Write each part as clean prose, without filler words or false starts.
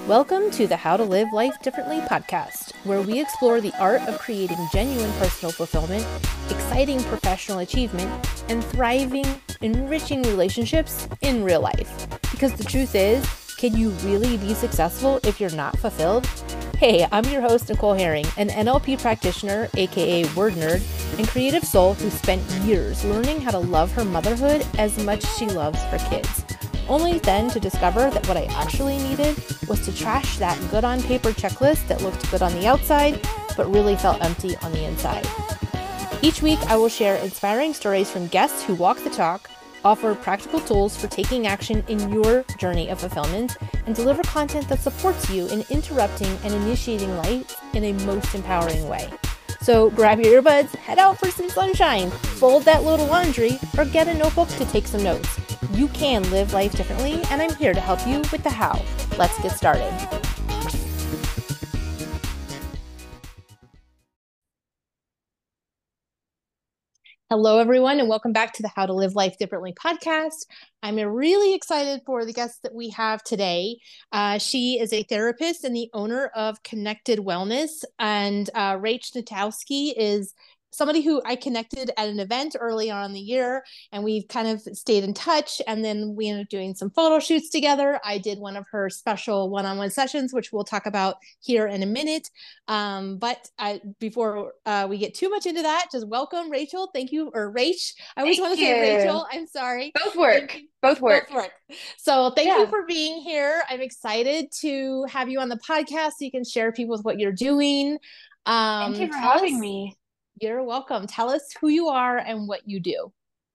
Welcome to the How to Live Life Differently podcast, where we explore the art of creating genuine personal fulfillment, exciting professional achievement, and thriving, enriching relationships in real life. Because the truth is, can you really be successful if you're not fulfilled? Hey, I'm your host, Nicole Herring, an NLP practitioner, aka word nerd, and creative soul who spent years learning how to love her motherhood as much as she loves her kids. Only then to discover that what I actually needed was to trash that good on paper checklist that looked good on the outside, but really felt empty on the inside. Each week, I will share inspiring stories from guests who walk the talk, offer practical tools for taking action in your journey of fulfillment, and deliver content that supports you in interrupting and initiating life in a most empowering way. So grab your earbuds, head out for some sunshine, fold that load of laundry, or get a notebook to take some notes. You can live life differently, and I'm here to help you with the how. Let's get started. Hello, everyone, and welcome back to the How to Live Life Differently podcast. I'm really excited for the guest that we have today. She is a therapist and the owner of Connected Wellness, and Rach Natowski is somebody who I connected at an event early on in the year, and we've kind of stayed in touch, and then we ended up doing some photo shoots together. I did one of her special one-on-one sessions, which we'll talk about here in a minute. Before we get too much into that, just welcome Rachel. Thank you, or Rach. I always want to say Rachel. I'm sorry. Both work. Both work. So thank you for being here. I'm excited to have you on the podcast so you can share people with what you're doing. Thank you for having me. You're welcome. Tell us who you are and what you do.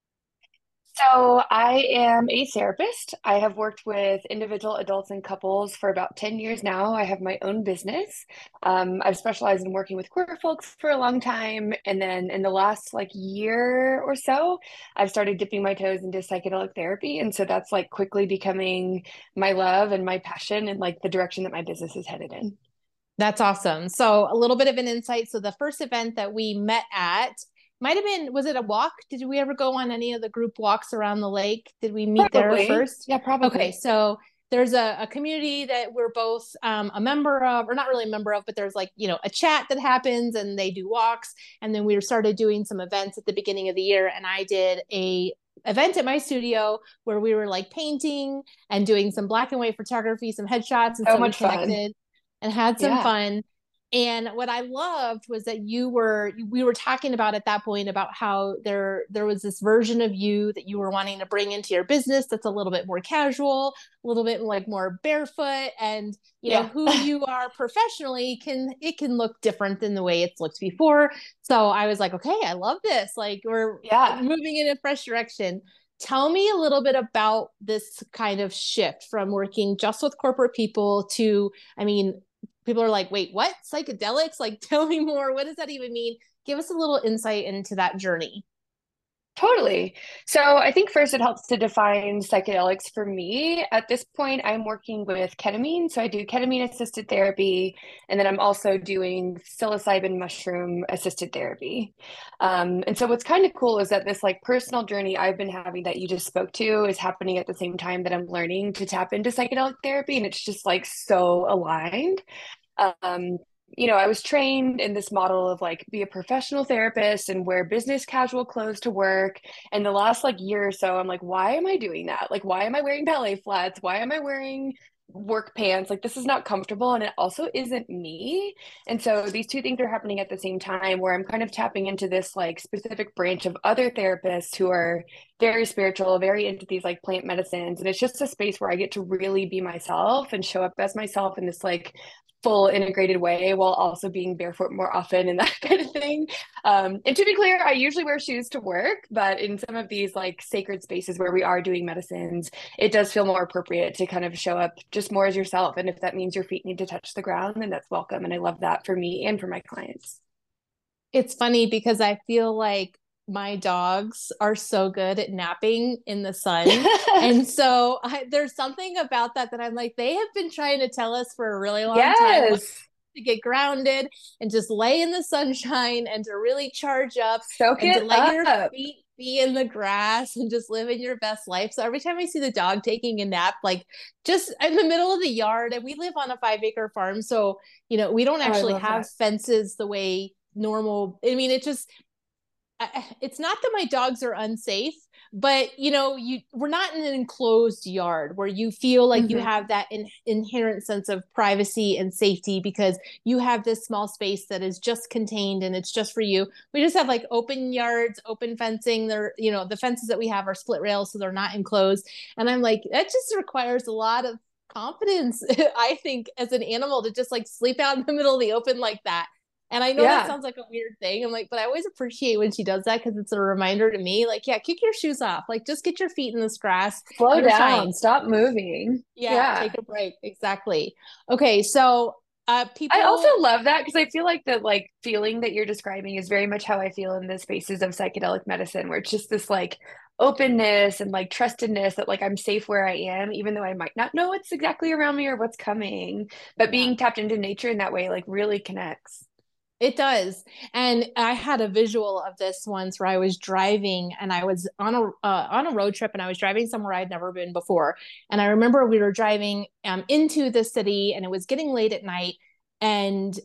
So I am a therapist. I have worked with individual adults and couples for about 10 years now. I have my own business. I've specialized in working with queer folks for a long time. And then in the last year or so, I've started dipping my toes into psychedelic therapy. And so that's quickly becoming my love and my passion and the direction that my business is headed in. That's awesome. So a little bit of an insight. So the first event that we met at might have been, was it a walk? Did we ever go on any of the group walks around the lake? Did we meet there first? Yeah, probably. Okay. So there's a community that we're both a member of, or not really a member of, but there's a chat that happens and they do walks. And then we started doing some events at the beginning of the year. And I did a event at my studio where we were painting and doing some black and white photography, some headshots, and so so much we connected. Fun. And had some fun. And what I loved was that we were talking about at that point about how there was this version of you that you were wanting to bring into your business that's a little bit more casual, a little bit more barefoot, and who you are professionally can look different than the way it's looked before. So I was like, okay, I love this. We're moving in a fresh direction. Tell me a little bit about this kind of shift from working just with corporate people to, people are like, wait, what? Psychedelics? Tell me more. What does that even mean? Give us a little insight into that journey. Totally. So I think first it helps to define psychedelics for me. At this point, I'm working with ketamine. So I do ketamine assisted therapy, and then I'm also doing psilocybin mushroom assisted therapy. And so what's kind of cool is that this personal journey I've been having that you just spoke to is happening at the same time that I'm learning to tap into psychedelic therapy. And it's just so aligned. I was trained in this model of be a professional therapist and wear business casual clothes to work. And the last year or so, I'm why am I doing that? Why am I wearing ballet flats? Why am I wearing work pants? This is not comfortable, and it also isn't me. And so these two things are happening at the same time, where I'm kind of tapping into this specific branch of other therapists who are very spiritual, very into these plant medicines. And it's just a space where I get to really be myself and show up as myself in this full integrated way, while also being barefoot more often and that kind of thing. And to be clear, I usually wear shoes to work, but in some of these sacred spaces where we are doing medicines, it does feel more appropriate to kind of show up just more as yourself. And if that means your feet need to touch the ground, then that's welcome. And I love that for me and for my clients. It's funny because I feel like my dogs are so good at napping in the sun. And so there's something about that I'm they have been trying to tell us for a really long time. to get grounded and just lay in the sunshine and to really charge up Soak and to it let your up. feet be in the grass and just living your best life. So every time I see the dog taking a nap, like just in the middle of the yard, and we live on a 5 acre farm. So, we don't Oh, I actually love have that. fences the way normal. I mean, it's not that my dogs are unsafe, but we're not in an enclosed yard where you feel like you Hmm. have that inherent sense of privacy and safety because you have this small space that is just contained and it's just for you. We just have like open yards, open fencing. The fences that we have are split rails, so they're not enclosed. And I'm like, that just requires a lot of confidence, I think, as an animal to just like sleep out in the middle of the open like that. And I know that Yeah. sounds like a weird thing. I'm like, but I always appreciate when she does that because it's a reminder to me, like, yeah, kick your shoes off. Like, just get your feet in this grass. Slow You're down. fine. Stop moving. Yeah, Yeah. take a break. Exactly. Okay, so I also people, love that because I feel like the like feeling that you're describing is very much how I feel in the spaces of psychedelic medicine, where it's just this like openness and like trustedness that like I'm safe where I am, even though I might not know what's exactly around me or what's coming. But yeah, being tapped into nature in that way like really connects. it does. And I had a visual of this once where I was driving and I was on a road trip and I was driving somewhere I'd never been before. And I remember we were driving into the city and it was getting late at night. And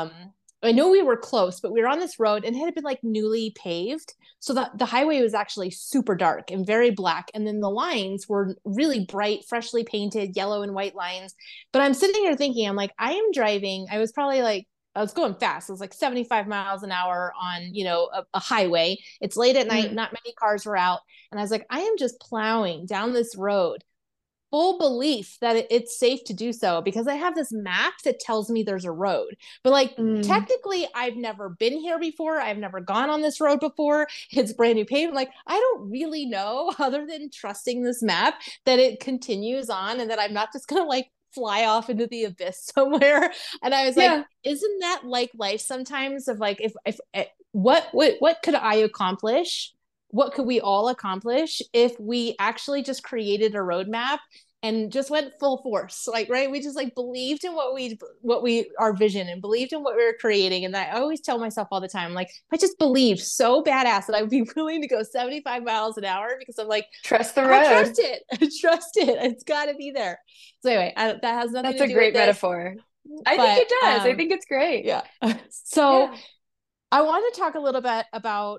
I know we were close, but we were on this road and it had been like newly paved. So the highway was actually super dark and very black. And then the lines were really bright, freshly painted yellow and white lines. But I'm sitting here thinking, I'm like, I am driving. I was probably like, I was going fast. It was like 75 miles an hour on, a highway. It's late at night. Mm. Not many cars were out. And I was like, I am just plowing down this road, full belief that it's safe to do so because I have this map that tells me there's a road. But like, Mm. technically, I've never been here before. I've never gone on this road before. It's brand new pavement. Like, I don't really know, other than trusting this map, that it continues on and that I'm not just going to like fly off into the abyss somewhere. And I was like, Yeah. isn't that like life sometimes of like, if what could I accomplish? What could we all accomplish if we actually just created a roadmap and just went full force, like, right, we just like believed in what we our vision and believed in what we were creating. And I always tell myself all the time, like, if I just believe so badass that I would be willing to go 75 miles an hour because I'm like, Trust the I road. trust it. I trust it. It's got to be there. So anyway, that has nothing That's to a do with great this, metaphor. I think but it does. I think it's great. yeah. So Yeah. I want to talk a little bit about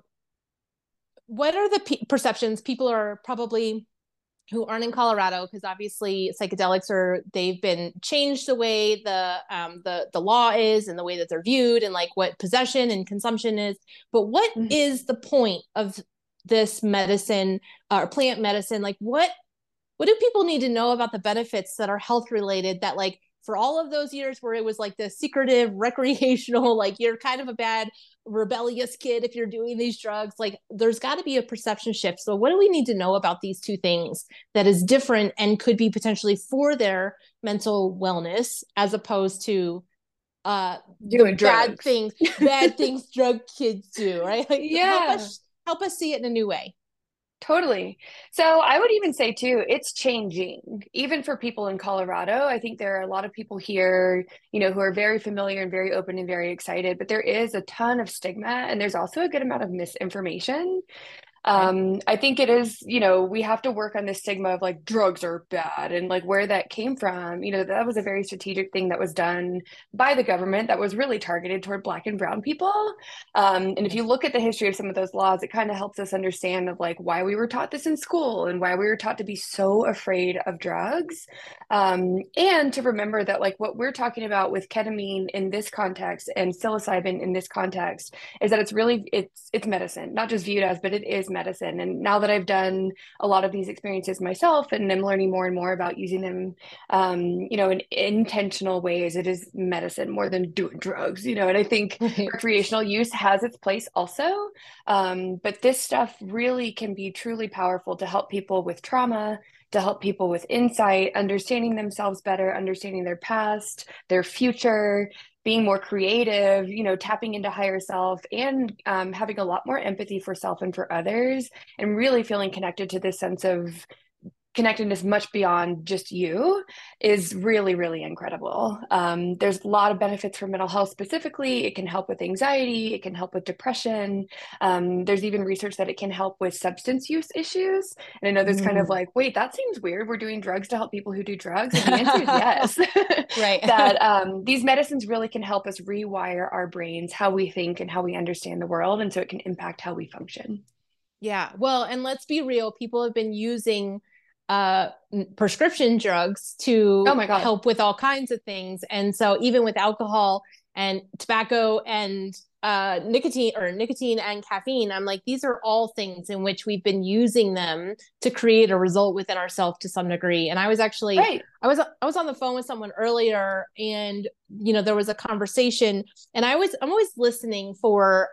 what are the perceptions people are probably who aren't in Colorado, because obviously psychedelics they've been changed the way the law is and the way that they're viewed and like what possession and consumption is. But what Mhm. is the point of this medicine or plant medicine? Like what do people need to know about the benefits that are health related that like for all of those years where it was like the secretive recreational, like you're kind of a bad rebellious kid if you're doing these drugs, like there's got to be a perception shift. So what do we need to know about these two things that is different and could be potentially for their mental wellness as opposed to the Doing bad drugs. things drug kids do, right? Like Yeah. help us see it in a new way. Totally. So I would even say too, it's changing. Even for people in Colorado, I think there are a lot of people here, who are very familiar and very open and very excited, but there is a ton of stigma and there's also a good amount of misinformation. Okay. I think it is, we have to work on this stigma of like drugs are bad and like where that came from. That was a very strategic thing that was done by the government that was really targeted toward Black and Brown people. And if you Yes. look at the history of some of those laws, it kind of helps us understand of like why we were taught this in school and why we were taught to be so afraid of drugs. And to remember that like what we're talking about with ketamine in this context and psilocybin in this context is that it's medicine, not just viewed as, but it is medicine. And now that I've done a lot of these experiences myself and I'm learning more and more about using them, in intentional ways, it is medicine more than doing drugs, and I think Right. recreational use has its place also. But this stuff really can be truly powerful to help people with trauma, to help people with insight, understanding themselves better, understanding their past, their future, being more creative, tapping into higher self and having a lot more empathy for self and for others, and really feeling connected to this sense of connectedness much beyond just you is really, really incredible. There's a lot of benefits for mental health specifically. It can help with anxiety, it can help with depression. There's even research that it can help with substance use issues. And I know there's kind of Mm. like, wait, that seems weird. We're doing drugs to help people who do drugs. And the answer is yes. Right. That these medicines really can help us rewire our brains, how we think and how we understand the world. And so it can impact how we function. Yeah. Well, and let's be real, people have been using uh prescription drugs Oh to my God. help with all kinds of things. And so even with alcohol and tobacco and nicotine and caffeine, I'm like, these are all things in which we've been using them to create a result within ourselves to some degree. And I was actually Right. I was on the phone with someone earlier, and there was a conversation, and I'm always listening for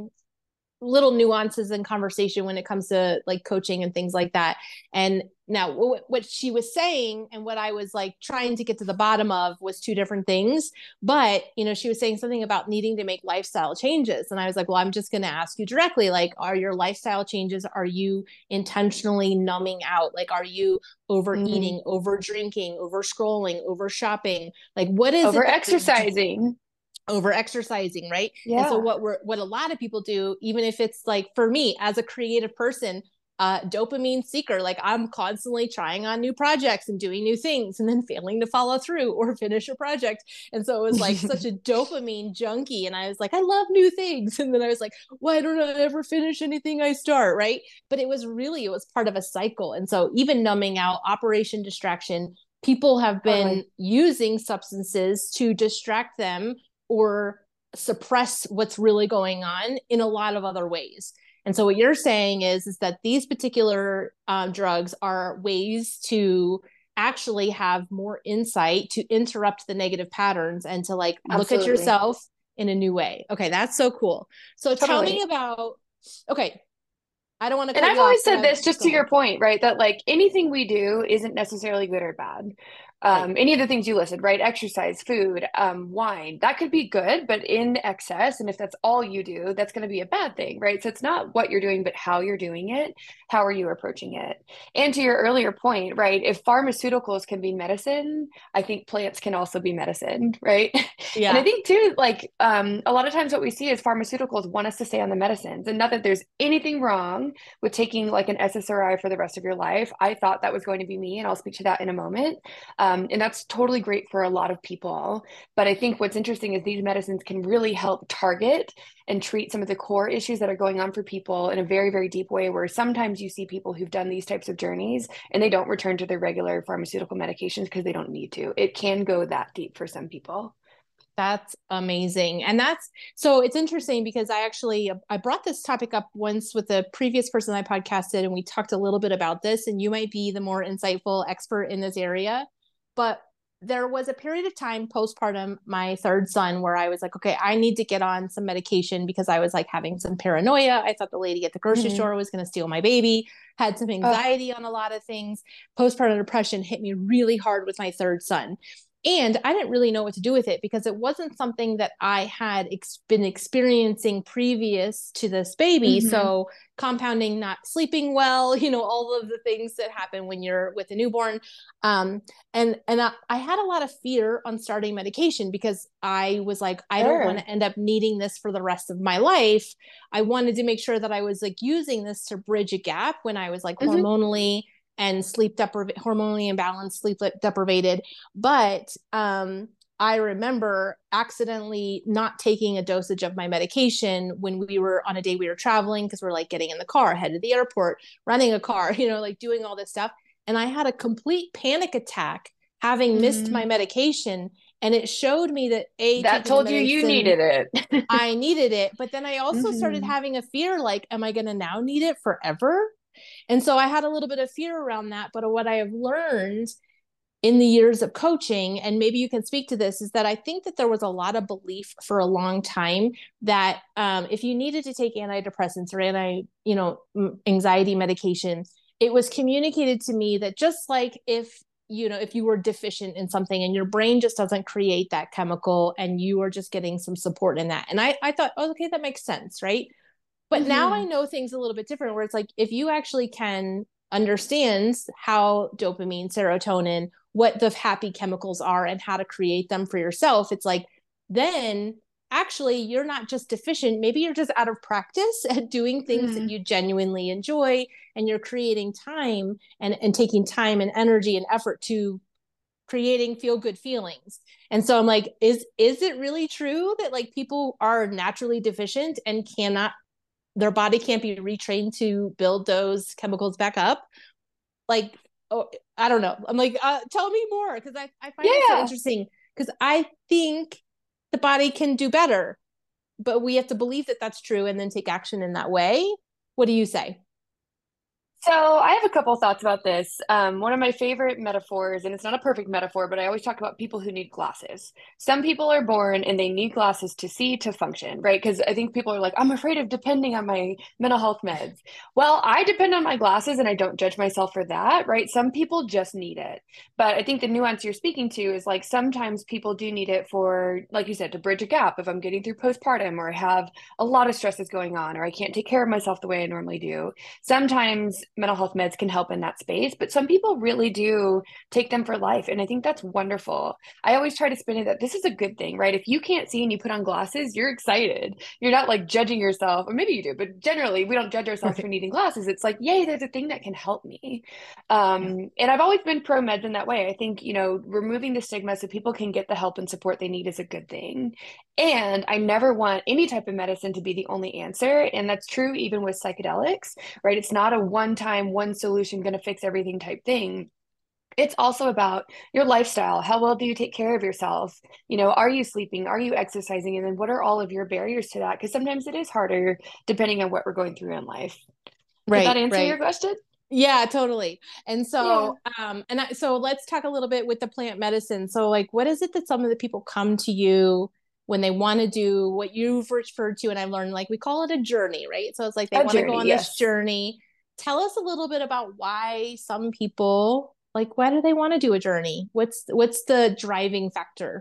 little nuances in conversation when it comes to like coaching and things like that. And now what she was saying and what I was like trying to get to the bottom of was two different things. But, she was saying something about needing to make lifestyle changes. And I was like, well, I'm just going to ask you directly, like, are your lifestyle changes, are you intentionally numbing out? Like, are you Mm. overeating, over drinking, over scrolling, over shopping? Like, what is Over it that you're exercising. over exercising, right? And so Yeah. what a lot of people do, even if it's like, for me as a creative person, dopamine seeker, like I'm constantly trying on new projects and doing new things and then failing to follow through or finish a project. And so it was like such a dopamine junkie, and I was like, I love new things, and then I was like, why don't I ever finish anything I start, right? But it was part of a cycle. And so even numbing out, operation distraction, people have been Totally. using substances to distract them or suppress what's really going on in a lot of other ways. And so what you're saying is that these particular drugs are ways to actually have more insight to interrupt the negative patterns and to like look at Absolutely. yourself in a new way. Okay, that's so cool. So tell me Totally. about, okay, I don't want to And cut I've you off, always but said I this just go to your ahead. point, right? That like anything we do isn't necessarily good or bad. Right. Any of the things you listed, right? Exercise, food, wine, that could be good, but in excess, and if that's all you do, that's going to be a bad thing, right? So it's not what you're doing, but how you're doing it. How are you approaching it? And to your earlier point, right? If pharmaceuticals can be medicine, I think plants can also be medicine, right? And I Yeah. think too, like a lot of times what we see is pharmaceuticals want us to stay on the medicines, and not that there's anything wrong with taking like an SSRI for the rest of your life. I thought that was going to be me, and I'll speak to that in a moment. And that's totally great for a lot of people. But I think what's interesting is these medicines can really help target and treat some of the core issues that are going on for people in a very, very deep way, where sometimes you see people who've done these types of journeys and they don't return to their regular pharmaceutical medications because they don't need to. It can go that deep for some people. That's amazing. And that's so it's interesting because I brought this topic up once with the previous person I podcasted, and we talked a little bit about this, and you might be the more insightful expert in this area. But there was a period of time postpartum my third son where I was like, okay, I need to get on some medication because I was like having some paranoia. I thought the lady at the grocery Mm-hmm. store was going to steal my baby, had some Oh, anxiety on a lot of things. Postpartum depression hit me really hard with my third son. And I didn't really know what to do with it because it wasn't something that I had been experiencing previous to this baby. mm-hmm. So, compounding not sleeping well, all of the things that happen when you're with a newborn. And I had a lot of fear on starting medication because I was like, I don't want Sure. to end up needing this for the rest of my life. I wanted to make sure that I was like using this to bridge a gap when I was like Mm-hmm. hormonally and hormonally imbalanced, sleep deprivated. But I remember accidentally not taking a dosage of my medication when we were on a day we were traveling because we're like getting in the car, headed to the airport, running a car, like doing all this stuff. And I had a complete panic attack having missed my Mm-hmm. medication. And it showed me that A, That taking the told you you medicine, needed it. I needed it. But then I also started Mm-hmm. having a fear like, am I going to now need it forever? And so I had a little bit of fear around that. But what I have learned in the years of coaching, and maybe you can speak to this, is that I think that there was a lot of belief for a long time that if you needed to take antidepressants or anxiety medication, it was communicated to me that just like if you were deficient in something and your brain just doesn't create that chemical and you are just getting some support in that. And I thought, oh, okay, that makes sense, right? But now I Mm-hmm. know things a little bit different where it's like if you actually can understands how dopamine, serotonin, what the happy chemicals are and how to create them for yourself, it's like, then actually you're not just deficient. Maybe you're just out of practice at doing things that Mm. you genuinely enjoy, and you're creating time and taking time and energy and effort to creating feel good feelings. And so I'm like, is it really true that like people are naturally deficient and cannot, their body can't be retrained to build those chemicals back up? Like, oh, I don't know. I'm like, tell me more, because I find that so Yeah. interesting, because I think the body can do better, but we have to believe that that's true and then take action in that way. What do you say? So I have a couple thoughts about this. One of my favorite metaphors, and it's not a perfect metaphor, but I always talk about people who need glasses. Some people are born and they need glasses to see, to function, right? Because I think people are like, I'm afraid of depending on my mental health meds. Well, I depend on my glasses and I don't judge myself for that, right? Some people just need it. But I think the nuance you're speaking to is like sometimes people do need it for, like you said, to bridge a gap. If I'm getting through postpartum or I have a lot of stresses going on or I can't take care of myself the way I normally do, sometimes mental health meds can help in that space, but some people really do take them for life. And I think that's wonderful. I always try to spin it that this is a good thing, right? If you can't see and you put on glasses, you're excited. You're not like judging yourself, or maybe you do, but generally we don't judge ourselves for Right. needing glasses. It's like, yay, there's a thing that can help me. Yeah. And I've always been pro meds in that way. I think, removing the stigma so people can get the help and support they need is a good thing. And I never want any type of medicine to be the only answer. And that's true even with psychedelics, right? It's not a one time, one solution going to fix everything type thing. It's also about your lifestyle. How well do you take care of yourself? Are you sleeping? Are you exercising? And then what are all of your barriers to that? Because sometimes it is harder depending on what we're going through in life. Did that Right, answer your right. question? Yeah, totally. And Yeah. so, so let's talk a little bit with the plant medicine. So, like, what is it that some of the people come to you when they want to do what you've referred to? And I've learned, like, we call it a journey, right? So it's like they A want to go journey, on this yes. journey. Tell us a little bit about why some people, like, why do they want to do a journey? What's the driving factor?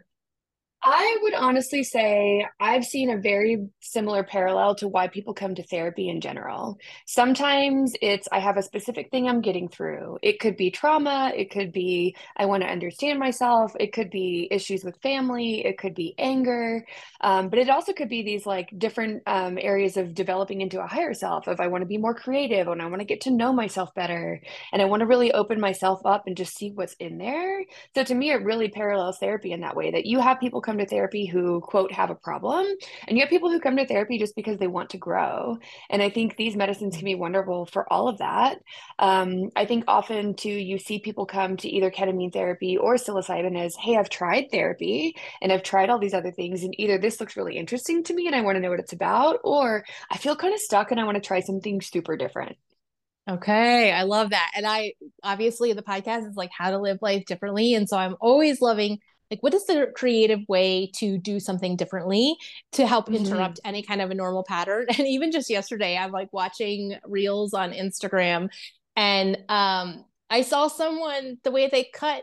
I would honestly say I've seen a very similar parallel to why people come to therapy in general. Sometimes it's I have a specific thing I'm getting through. It could be trauma, it could be I want to understand myself, it could be issues with family, it could be anger, but it also could be these like different areas of developing into a higher self. If I want to be more creative and I want to get to know myself better and I want to really open myself up and just see what's in there. So to me, it really parallels therapy in that way that you have people come to therapy who, quote, have a problem, and you have people who come to therapy just because they want to grow. And I think these medicines can be wonderful for all of that. I think often too, you see people come to either ketamine therapy or psilocybin as, hey, I've tried therapy and I've tried all these other things, and either this looks really interesting to me and I want to know what it's about, or I feel kind of stuck and I want to try something super different. Okay, I love that. And I obviously the podcast is like how to live life differently. And so I'm always loving like what is the creative way to do something differently to help Mhm. interrupt any kind of a normal pattern. And even just yesterday, I'm like watching reels on Instagram and I saw someone the way they cut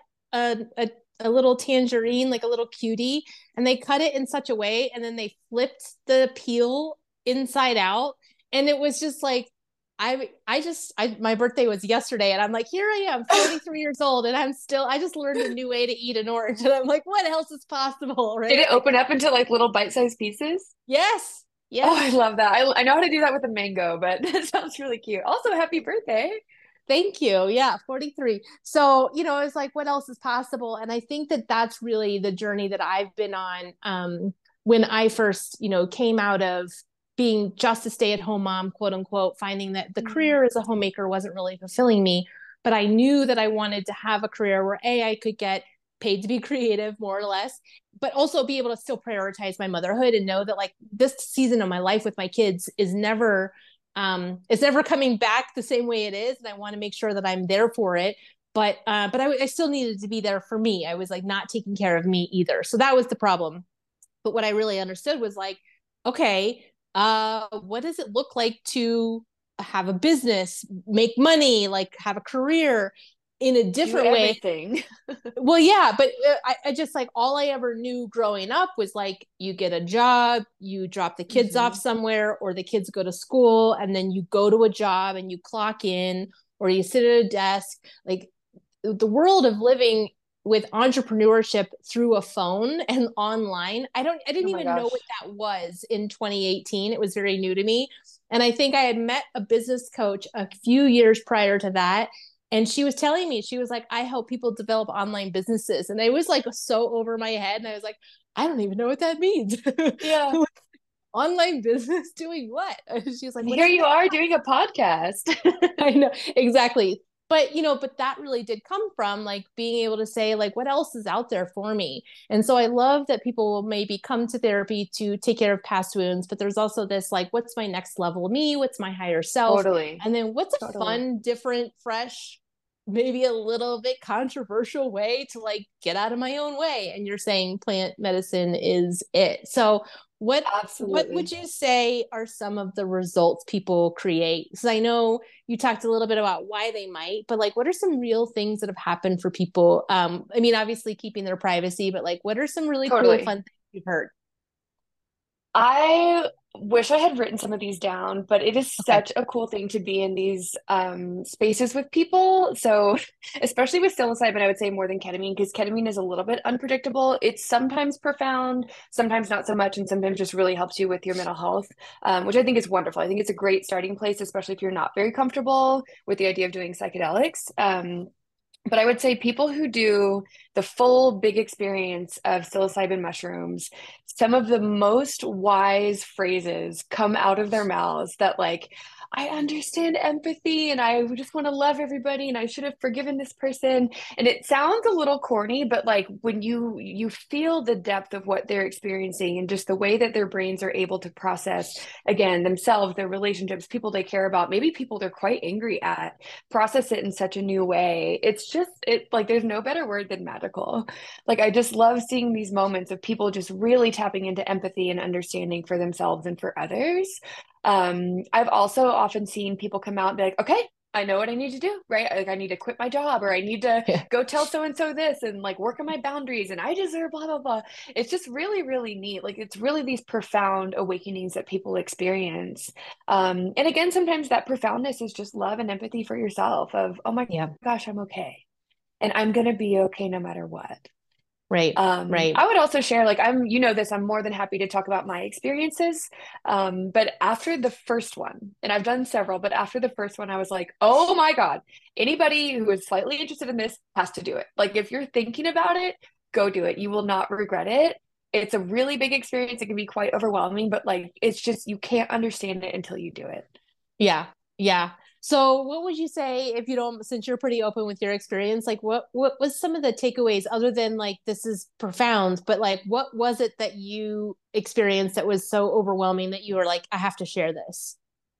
a little tangerine, like a little cutie, and they cut it in such a way and then they flipped the peel inside out. And it was just like my birthday was yesterday and I'm like, here I am, 43 years old, and I just learned a new way to eat an orange. And I'm like, what else is possible? Did Right? it Like, open up into like little bite-sized pieces? yes, Oh, I yes. love that. I know how to do that with a mango, but that sounds really cute. Also, happy birthday. Thank you. Yeah, 43. So, it's like, what else is possible? And I think that that's really the journey that I've been on. When I first, came out of being just a stay-at-home mom, quote unquote, finding that the Mm. career as a homemaker wasn't really fulfilling me. But I knew that I wanted to have a career where I could get paid to be creative, more or less, but also be able to still prioritize my motherhood and know that like this season of my life with my kids is never it's never coming back the same way it is, and I want to make sure that I'm there for it. But I still needed to be there for me. I was like not taking care of me either, so that was the problem. But what I really understood was like, okay, what does it look like to have a business, make money, like have a career in a Do different way? everything. Well, yeah, but I just like all I ever knew growing up was like you get a job, you drop the kids off Hmm. somewhere, or the kids go to school, and then you go to a job and you clock in, or you sit at a desk. Like the world of living with entrepreneurship through a phone and online. I didn't Oh my even know what gosh. that was in 2018. It was very new to me. And I think I had met a business coach a few years prior to that. And she was telling me, she was like, I help people develop online businesses. And it was like so over my head. And I was like, I don't even know what that means. Yeah. Online business doing what? She's like, And what here is you that? are doing a podcast. I know exactly. But but that really did come from like being able to say like what else is out there for me. And so I love that people will maybe come to therapy to take care of past wounds, but there's also this like what's my next level of me, what's my higher self, Totally. and then what's a Totally. fun, different, fresh, maybe a little bit controversial way to like get out of my own way. And you're saying plant medicine is it. So what would Absolutely. you say are some of the results people create? Because I know you talked a little bit about why they might, but like what are some real things that have happened for people? I mean, obviously keeping their privacy, but like what are some really cool, Totally. fun things you've heard? I wish I had written some of these down, but it is Okay. such a cool thing to be in these spaces with people. So, especially with psilocybin, I would say more than ketamine, because ketamine is a little bit unpredictable. It's sometimes profound, sometimes not so much, and sometimes just really helps you with your mental health, which I think is wonderful. I think it's a great starting place, especially if you're not very comfortable with the idea of doing psychedelics. But I would say people who do the full big experience of psilocybin mushrooms, some of the most wise phrases come out of their mouths that, like, I understand empathy and I just want to love everybody and I should have forgiven this person. And it sounds a little corny, but like when you feel the depth of what they're experiencing and just the way that their brains are able to process again themselves, their relationships, people they care about, maybe people they're quite angry at, process it in such a new way. It's just it like there's no better word than magical. Like I just love seeing these moments of people just really tapping into empathy and understanding for themselves and for others. I've also often seen people come out and be like, okay, I know what I need to do, right? Like I need to quit my job or I need to Yeah. go tell so and so this and like work on my boundaries and I deserve blah blah blah. It's just really, really neat. Like it's really these profound awakenings that people experience. And again, sometimes that profoundness is just love and empathy for yourself of, oh my Yeah. gosh, I'm okay. And I'm going to be okay no matter what. Right. Right. I would also share, like, this, I'm more than happy to talk about my experiences. But after the first one, and I've done several, but after the first one, I was like, oh my God, anybody who is slightly interested in this has to do it. Like, if you're thinking about it, go do it. You will not regret it. It's a really big experience. It can be quite overwhelming, but like, it's just, you can't understand it until you do it. Yeah. Yeah. So what would you say if you don't, since you're pretty open with your experience, like what was some of the takeaways other than like this is profound, but like what was it that you experienced that was so overwhelming that you were like, I have to share this?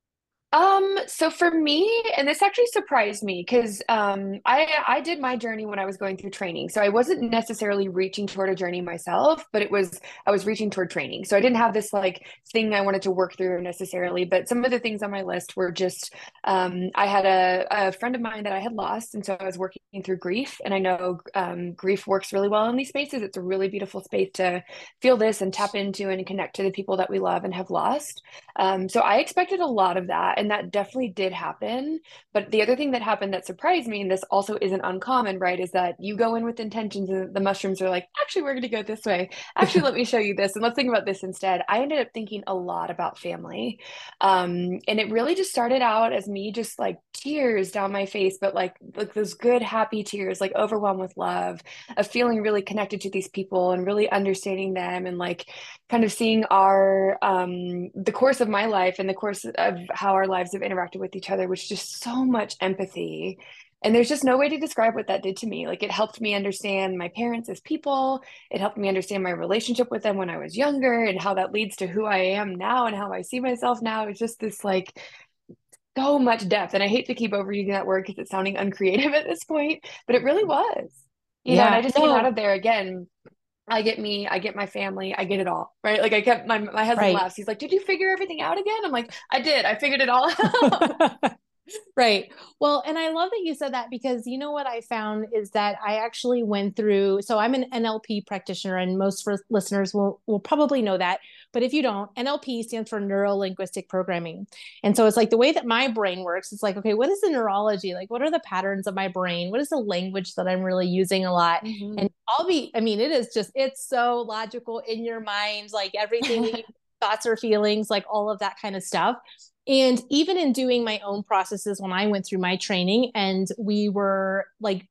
So for me, and this actually surprised me because I did my journey when I was going through training. So I wasn't necessarily reaching toward a journey myself, but I was reaching toward training. So I didn't have this like thing I wanted to work through necessarily, but some of the things on my list were just I had a friend of mine that I had lost, and so I was working through grief. And I know grief works really well in these spaces. It's a really beautiful space to feel this and tap into and connect to the people that we love and have lost. So I expected a lot of that, and that definitely did happen. But the other thing that happened that surprised me, and this also isn't uncommon, right, is that you go in with intentions and the mushrooms are like, actually, we're going to go this way. Actually, let me show you this, and let's think about this instead. I ended up thinking a lot about family. And it really just started out as me just like tears down my face, but like those good, happy tears, like overwhelmed with love, of feeling really connected to these people and really understanding them and like kind of seeing our the course of my life and the course of how our lives have interacted with each other, which just so much empathy. And there's just no way to describe what that did to me. Like it helped me understand my parents as people. It helped me understand my relationship with them when I was younger and how that leads to who I am now and how I see myself now. It's just this like so much depth. And I hate to keep overusing that word because it's sounding uncreative at this point, but it really was. And I Yeah. just came out No. of there again. I get me, I get my family, I get it all, right? Like I kept my husband Right. laughs. He's like, "Did you figure everything out again?" I'm like, "I did. I figured it all out." Right. Well, and I love that you said that because you know what I found is that I actually went through, so I'm an NLP practitioner and most for listeners will probably know that. But if you don't, NLP stands for neuro linguistic programming. And so it's like the way that my brain works, it's like, okay, what is the neurology? Like what are the patterns of my brain? What is the language that I'm really using a lot? Hmm. And I mean, it is just it's so logical in your mind, like everything that you thoughts or feelings, like all of that kind of stuff. And even in doing my own processes when I went through my training and we were like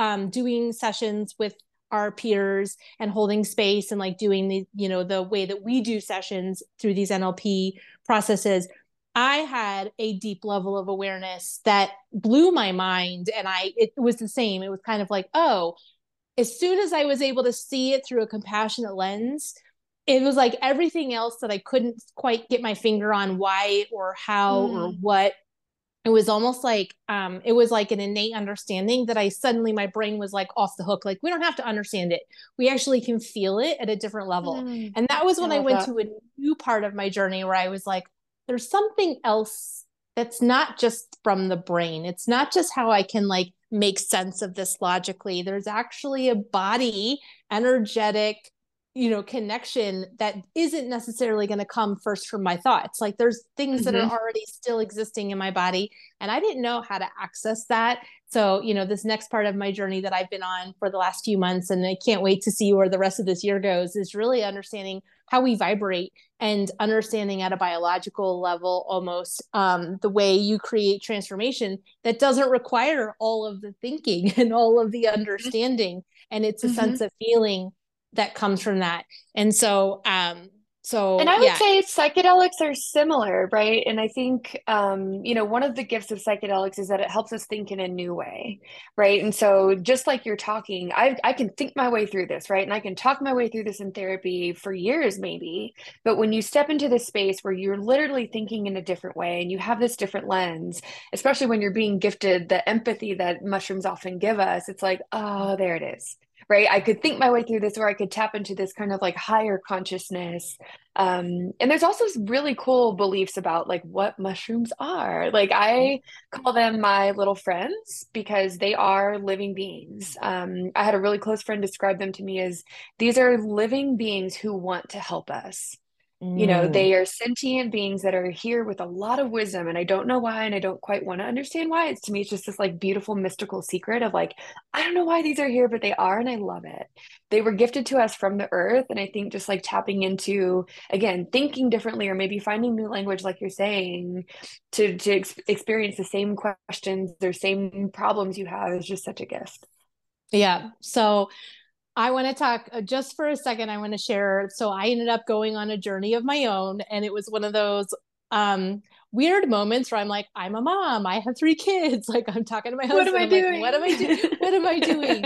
doing sessions with our peers and holding space and like doing the, you know, the way that we do sessions through these NLP processes, I had a deep level of awareness that blew my mind. And it was the same. It was kind of like, oh, as soon as I was able to see it through a compassionate lens, it was like everything else that I couldn't quite get my finger on why or how or Mm. what. It was almost like it was like an innate understanding that I suddenly my brain was like off the hook. Like we don't have to understand it. We actually can feel it at a different level. Mm. And that was I when I love went that. to a new part of my journey where I was like, there's something else that's not just from the brain. It's not just how I can like make sense of this logically. There's actually a body, energetic, you know, connection that isn't necessarily going to come first from my thoughts. Like there's things that are Hmm. already still existing in my body and I didn't know how to access that. So, you know, this next part of my journey that I've been on for the last few months, and I can't wait to see where the rest of this year goes, is really understanding how we vibrate and understanding at a biological level almost the way you create transformation that doesn't require all of the thinking and all of the understanding. And it's a Hmm. sense of feeling that comes from that. And so, And so I would yeah, say psychedelics are similar, right? And I think, one of the gifts of psychedelics is that it helps us think in a new way, right? And so, just like you're talking, I can think my way through this, right? And I can talk my way through this in therapy for years, maybe. But when you step into this space where you're literally thinking in a different way and you have this different lens, especially when you're being gifted the empathy that mushrooms often give us, it's like, oh, there it is. Right. I could think my way through this, or I could tap into this kind of like higher consciousness. And there's also some really cool beliefs about like what mushrooms are. Like I call them my little friends because they are living beings. I had a really close friend describe them to me as these are living beings who want to help us. You know, mm, they are sentient beings that are here with a lot of wisdom, and I don't know why, and I don't quite want to understand why. It's to me, it's just this like beautiful mystical secret of like, I don't know why these are here, but they are, and I love it. They were gifted to us from the earth, and I think just like tapping into again, thinking differently, or maybe finding new language, like you're saying, to experience the same questions or same problems you have is just such a gift. yeah. So I want to talk just for a second. I want to share. So I ended up going on a journey of my own, and it was one of those um, weird moments where I'm like, I'm a mom. I have three kids. Like I'm talking to my What am husband. I I'm like, what am doing? I do? What am I doing?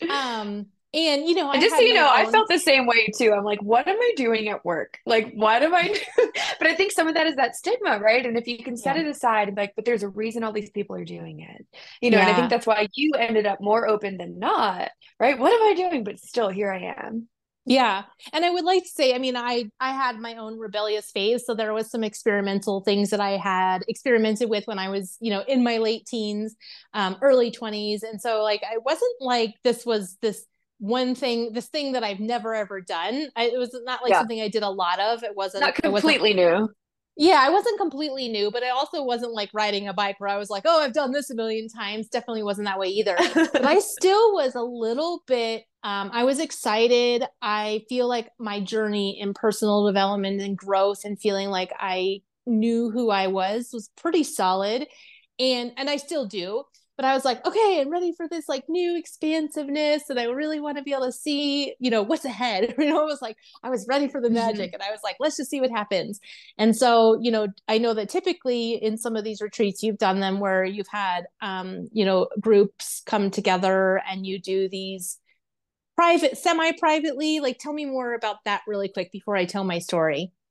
And you know, I And just so had you my know, I own. felt the same way too. I'm like, what am I doing at work? Like, what am I doing? But I think some of that is that stigma, right? And if you can set Yeah, it aside and be like, but there's a reason all these people are doing it, and I think yeah. that's why you ended up more open than not, right? What am I doing? But still, here I am. Yeah. And I would like to say, I mean, I had my own rebellious phase, so there was some experimental things that I had experimented with when I was, you know, in my late teens, early 20s. And so like I wasn't like this was this one thing, this thing that I've never ever done. It was not like Yeah. something I did a lot of. Not I wasn't completely new. yeah, I wasn't completely new, but I also wasn't like riding a bike where I was like, oh, I've done this a million times. Definitely wasn't that way either. But I still was a little bit, I was excited. I feel like my journey in personal development and growth and feeling like I knew who I was pretty solid. And I still do. But I was like, okay, I'm ready for this like new expansiveness. And I really want to be able to see, you know, what's ahead. You know, it was like I was ready for the magic. Mhm. And I was like, let's just see what happens. And so, you know, I know that typically in some of these retreats, you've done them where you've had, you know, groups come together and you do these private, semi privately. Like, tell me more about that really quick before I tell my story.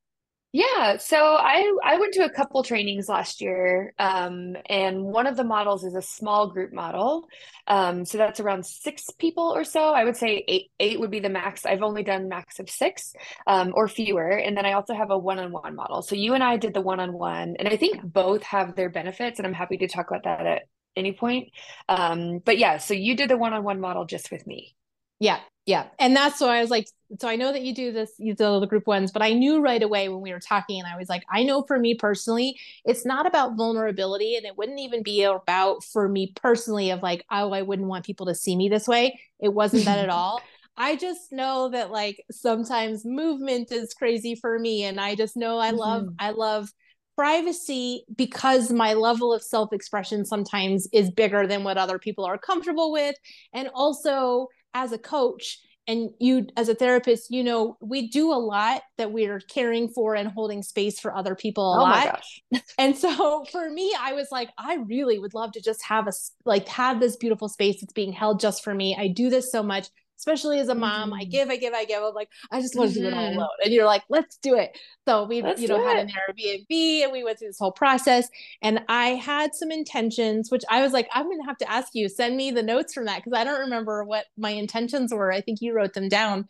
Yeah, so I went to a couple trainings last year, and one of the models is a small group model. So that's around 6 people or so. I would say eight would be the max. I've only done max of six, or fewer. And then I also have a one-on-one model. So you and I did the one-on-one, and I think both have their benefits, and I'm happy to talk about that at any point. But yeah, so you did the one-on-one model just with me. Yeah, yeah. And that's why I was like, so I know that you do this, you do the group ones, but I knew right away when we were talking, and I was like, I know for me personally, it's not about vulnerability, and it wouldn't even be about for me personally of like, oh, I wouldn't want people to see me this way. It wasn't that at all. I just know that like sometimes movement is crazy for me, and I just know Mhm. I love privacy because my level of self-expression sometimes is bigger than what other people are comfortable with. And also as a coach and you as a therapist, you know, we do a lot that we're caring for and holding space for other people a Oh my lot. gosh. And so for me, I was like, I really would love to just have a like have this beautiful space that's being held just for me. I do this so much, especially as a mom. I Hmm. give, I give, I give. I'm like, I just want to do it all Hmm. alone. And you're like, let's do it. So we, Let's you do know, had it. an Airbnb and we went through this whole process. And I had some intentions, which I was like, I'm going to have to ask you, send me the notes from that because I don't remember what my intentions were. I think you wrote them down.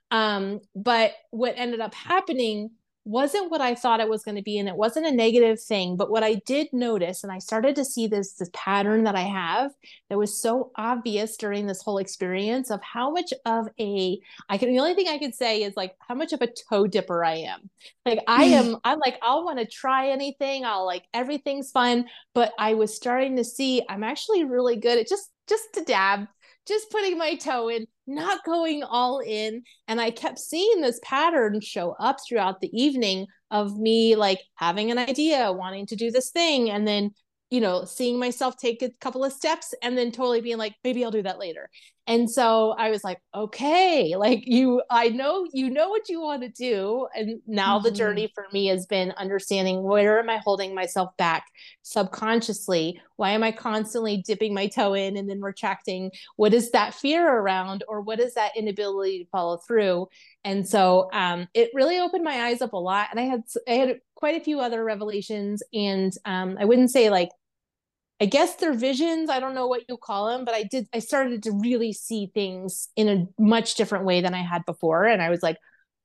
But what ended up happening wasn't what I thought it was going to be, and it wasn't a negative thing. But what I did notice, and I started to see this pattern that I have that was so obvious during this whole experience of how much of a I can the only thing I could say is like how much of a toe dipper I am. Like I'm like I'll want to try anything. I'll like everything's fun, but I was starting to see I'm actually really good at just to dab, just putting my toe in, not going all in. And I kept seeing this pattern show up throughout the evening of me like having an idea, wanting to do this thing, and then, you know, seeing myself take a couple of steps and then totally being like, maybe I'll do that later. And so I was like, okay, like I know you know what you want to do. And now the Hmm. journey for me has been understanding where am I holding myself back subconsciously? Why am I constantly dipping my toe in and then retracting? What is that fear around, or what is that inability to follow through? And so it really opened my eyes up a lot. And I had quite a few other revelations, and I wouldn't say like I guess they're visions. I don't know what you call them, but I started to really see things in a much different way than I had before. And I was like,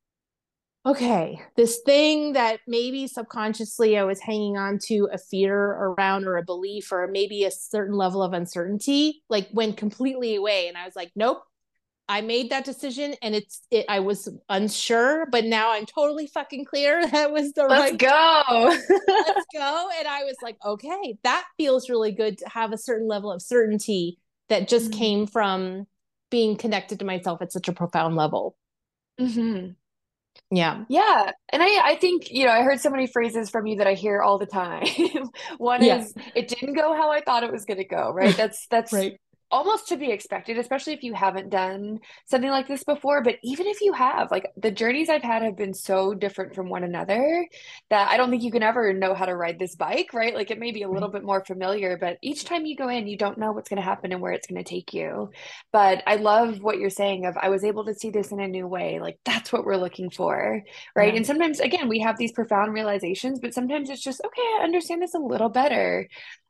okay, this thing that maybe subconsciously I was hanging on to a fear around or a belief or maybe a certain level of uncertainty, like went completely away. And I was like, nope, I made that decision and I was unsure, but now I'm totally fucking clear that was the Let's right go. let's go. And I was like, okay, that feels really good to have a certain level of certainty that just came from being connected to myself at such a profound level. Hmm. Yeah. Yeah. And I think, I heard so many phrases from you that I hear all the time. One Yeah. is, it didn't go how I thought it was going to go, right? That's Right. almost to be expected, especially if you haven't done something like this before. But even if you have, like the journeys I've had have been so different from one another that I don't think you can ever know how to ride this bike, right? Like it may be a little Right. bit more familiar, but each time you go in, you don't know what's going to happen and where it's going to take you. But I love what you're saying of I was able to see this in a new way. Like that's what we're looking for, right? Yeah. And sometimes, again, we have these profound realizations, but sometimes it's just, okay, I understand this a little better.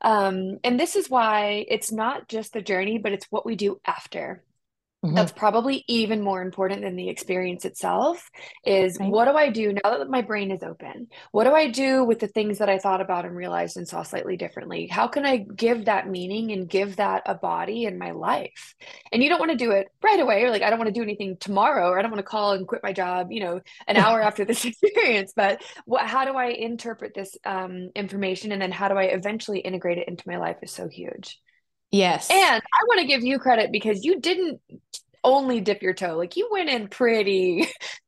And this is why it's not just the journey, but it's what we do after. That's Mm-hmm. probably even more important than the experience itself is Right. what do I do now that my brain is open? What do I do with the things that I thought about and realized and saw slightly differently? How can I give that meaning and give that a body in my life? And you don't want to do it right away, or like I don't want to do anything tomorrow, or I don't want to call and quit my job, an hour after this experience. But how do I interpret this information, and then how do I eventually integrate it into my life is so huge. Yes. And I want to give you credit because you didn't only dip your toe. Like you went in pretty,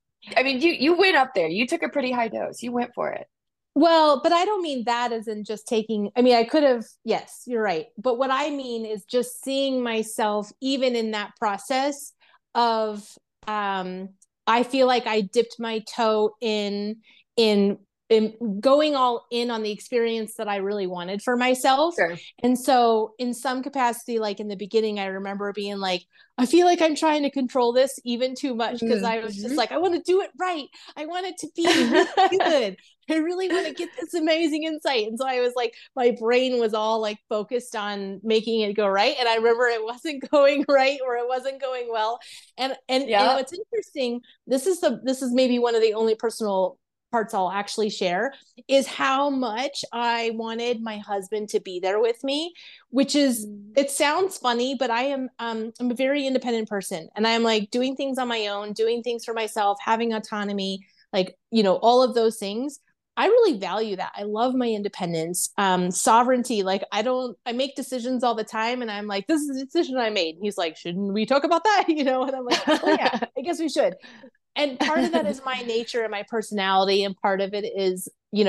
I mean, you went up there. You took a pretty high dose. You went for it. Well, but I don't mean that as in just taking, I mean, I could have, yes, you're right. But what I mean is just seeing myself even in that process of, um, I feel like I dipped my toe in going all in on the experience that I really wanted for myself. Sure. And so in some capacity, like in the beginning, I remember being like, I feel like I'm trying to control this even too much, because I was just Mm-hmm. like, I want to do it right. I want it to be really good. I really want to get this amazing insight. And so I was like, my brain was all like focused on making it go right. And I remember it wasn't going right, or it wasn't going well. And Yeah. what's interesting, this is maybe one of the only personal parts I'll actually share, is how much I wanted my husband to be there with me, which is, it sounds funny, but I'm a very independent person, and I'm like doing things on my own, doing things for myself, having autonomy, like, all of those things. I really value that. I love my independence, sovereignty. Like, I make decisions all the time, and I'm like, this is a decision I made. And he's like, shouldn't we talk about that? And I'm like, oh yeah, I guess we should. And part of that is my nature and my personality, and part of it is,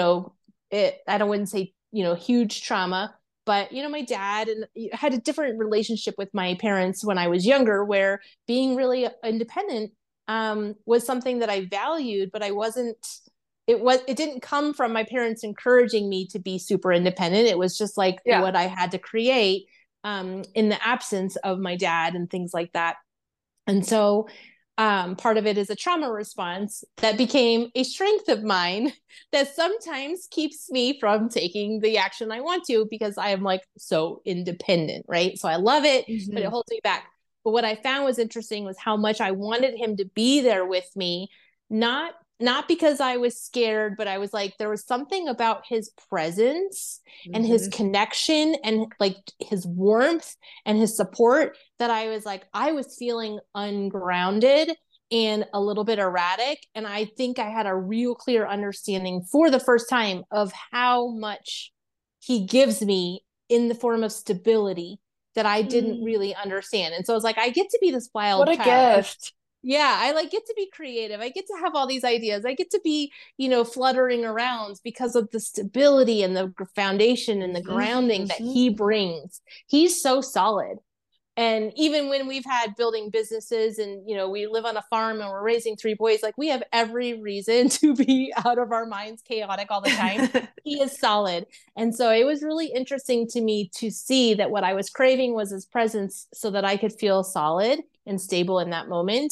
I don't wouldn't say, huge trauma, but my dad and had a different relationship with my parents when I was younger, where being really independent was something that I valued, but I wasn't. It didn't come from my parents encouraging me to be super independent. It was just like Yeah. what I had to create in the absence of my dad and things like that. And so part of it is a trauma response that became a strength of mine that sometimes keeps me from taking the action I want to, because I am like so independent, right? So I love it, but it Mm-hmm. holds me back. But what I found was interesting was how much I wanted him to be there with me, not because I was scared, but I was like, there was something about his presence and his Mm-hmm. connection and like his warmth and his support, that I was like, I was feeling ungrounded and a little bit erratic. And I think I had a real clear understanding for the first time of how much he gives me in the form of stability that I didn't Mm. really understand. And so I was like, I get to be this What wild a child. gift. Yeah, I like get to be creative. I get to have all these ideas. I get to be, fluttering around because of the stability and the foundation and the Mm-hmm. grounding that Mm-hmm. he brings. He's so solid. And even when we've had building businesses and, we live on a farm and we're raising three boys, like we have every reason to be out of our minds, chaotic all the time. He is solid. And so it was really interesting to me to see that what I was craving was his presence so that I could feel solid and stable in that moment.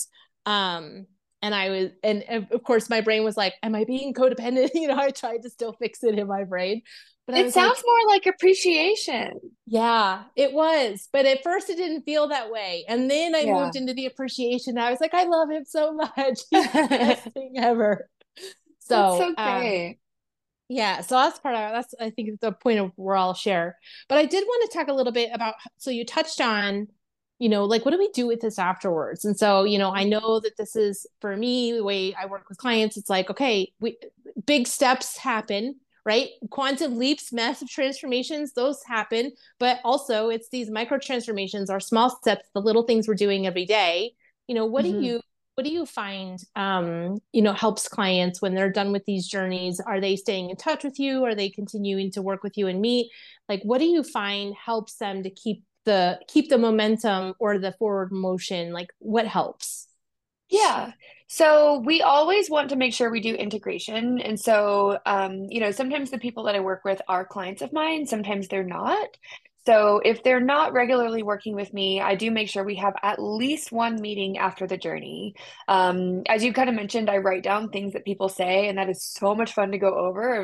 And I was, and of course, my brain was like, am I being codependent? I tried to still fix it in my brain, but I It was like, sounds more like appreciation. yeah, it was. But at first it didn't feel that way. And then I Yeah. moved into the appreciation. I was like, I love him so much. He's the best thing ever. That's So, so great. yeah, so that's I think the point of where I'll share. But I did want to talk a little bit about, so you touched on, like what do we do with this afterwards? And so, I know that this is for me, the way I work with clients, it's like, okay, big steps happen, right? Quantum leaps, massive transformations, those happen, but also it's these micro transformations, our small steps, the little things we're doing every day. Mm-hmm. What do you find helps clients when they're done with these journeys? Are they staying in touch with you? Are they continuing to work with you and meet? Like, what do you find helps them to keep the momentum or the forward motion? Like, what helps? Yeah. So we always want to make sure we do integration. And so, sometimes the people that I work with are clients of mine, sometimes they're not. So if they're not regularly working with me, I do make sure we have at least one meeting after the journey. As you kind of mentioned, I write down things that people say, and that is so much fun to go over.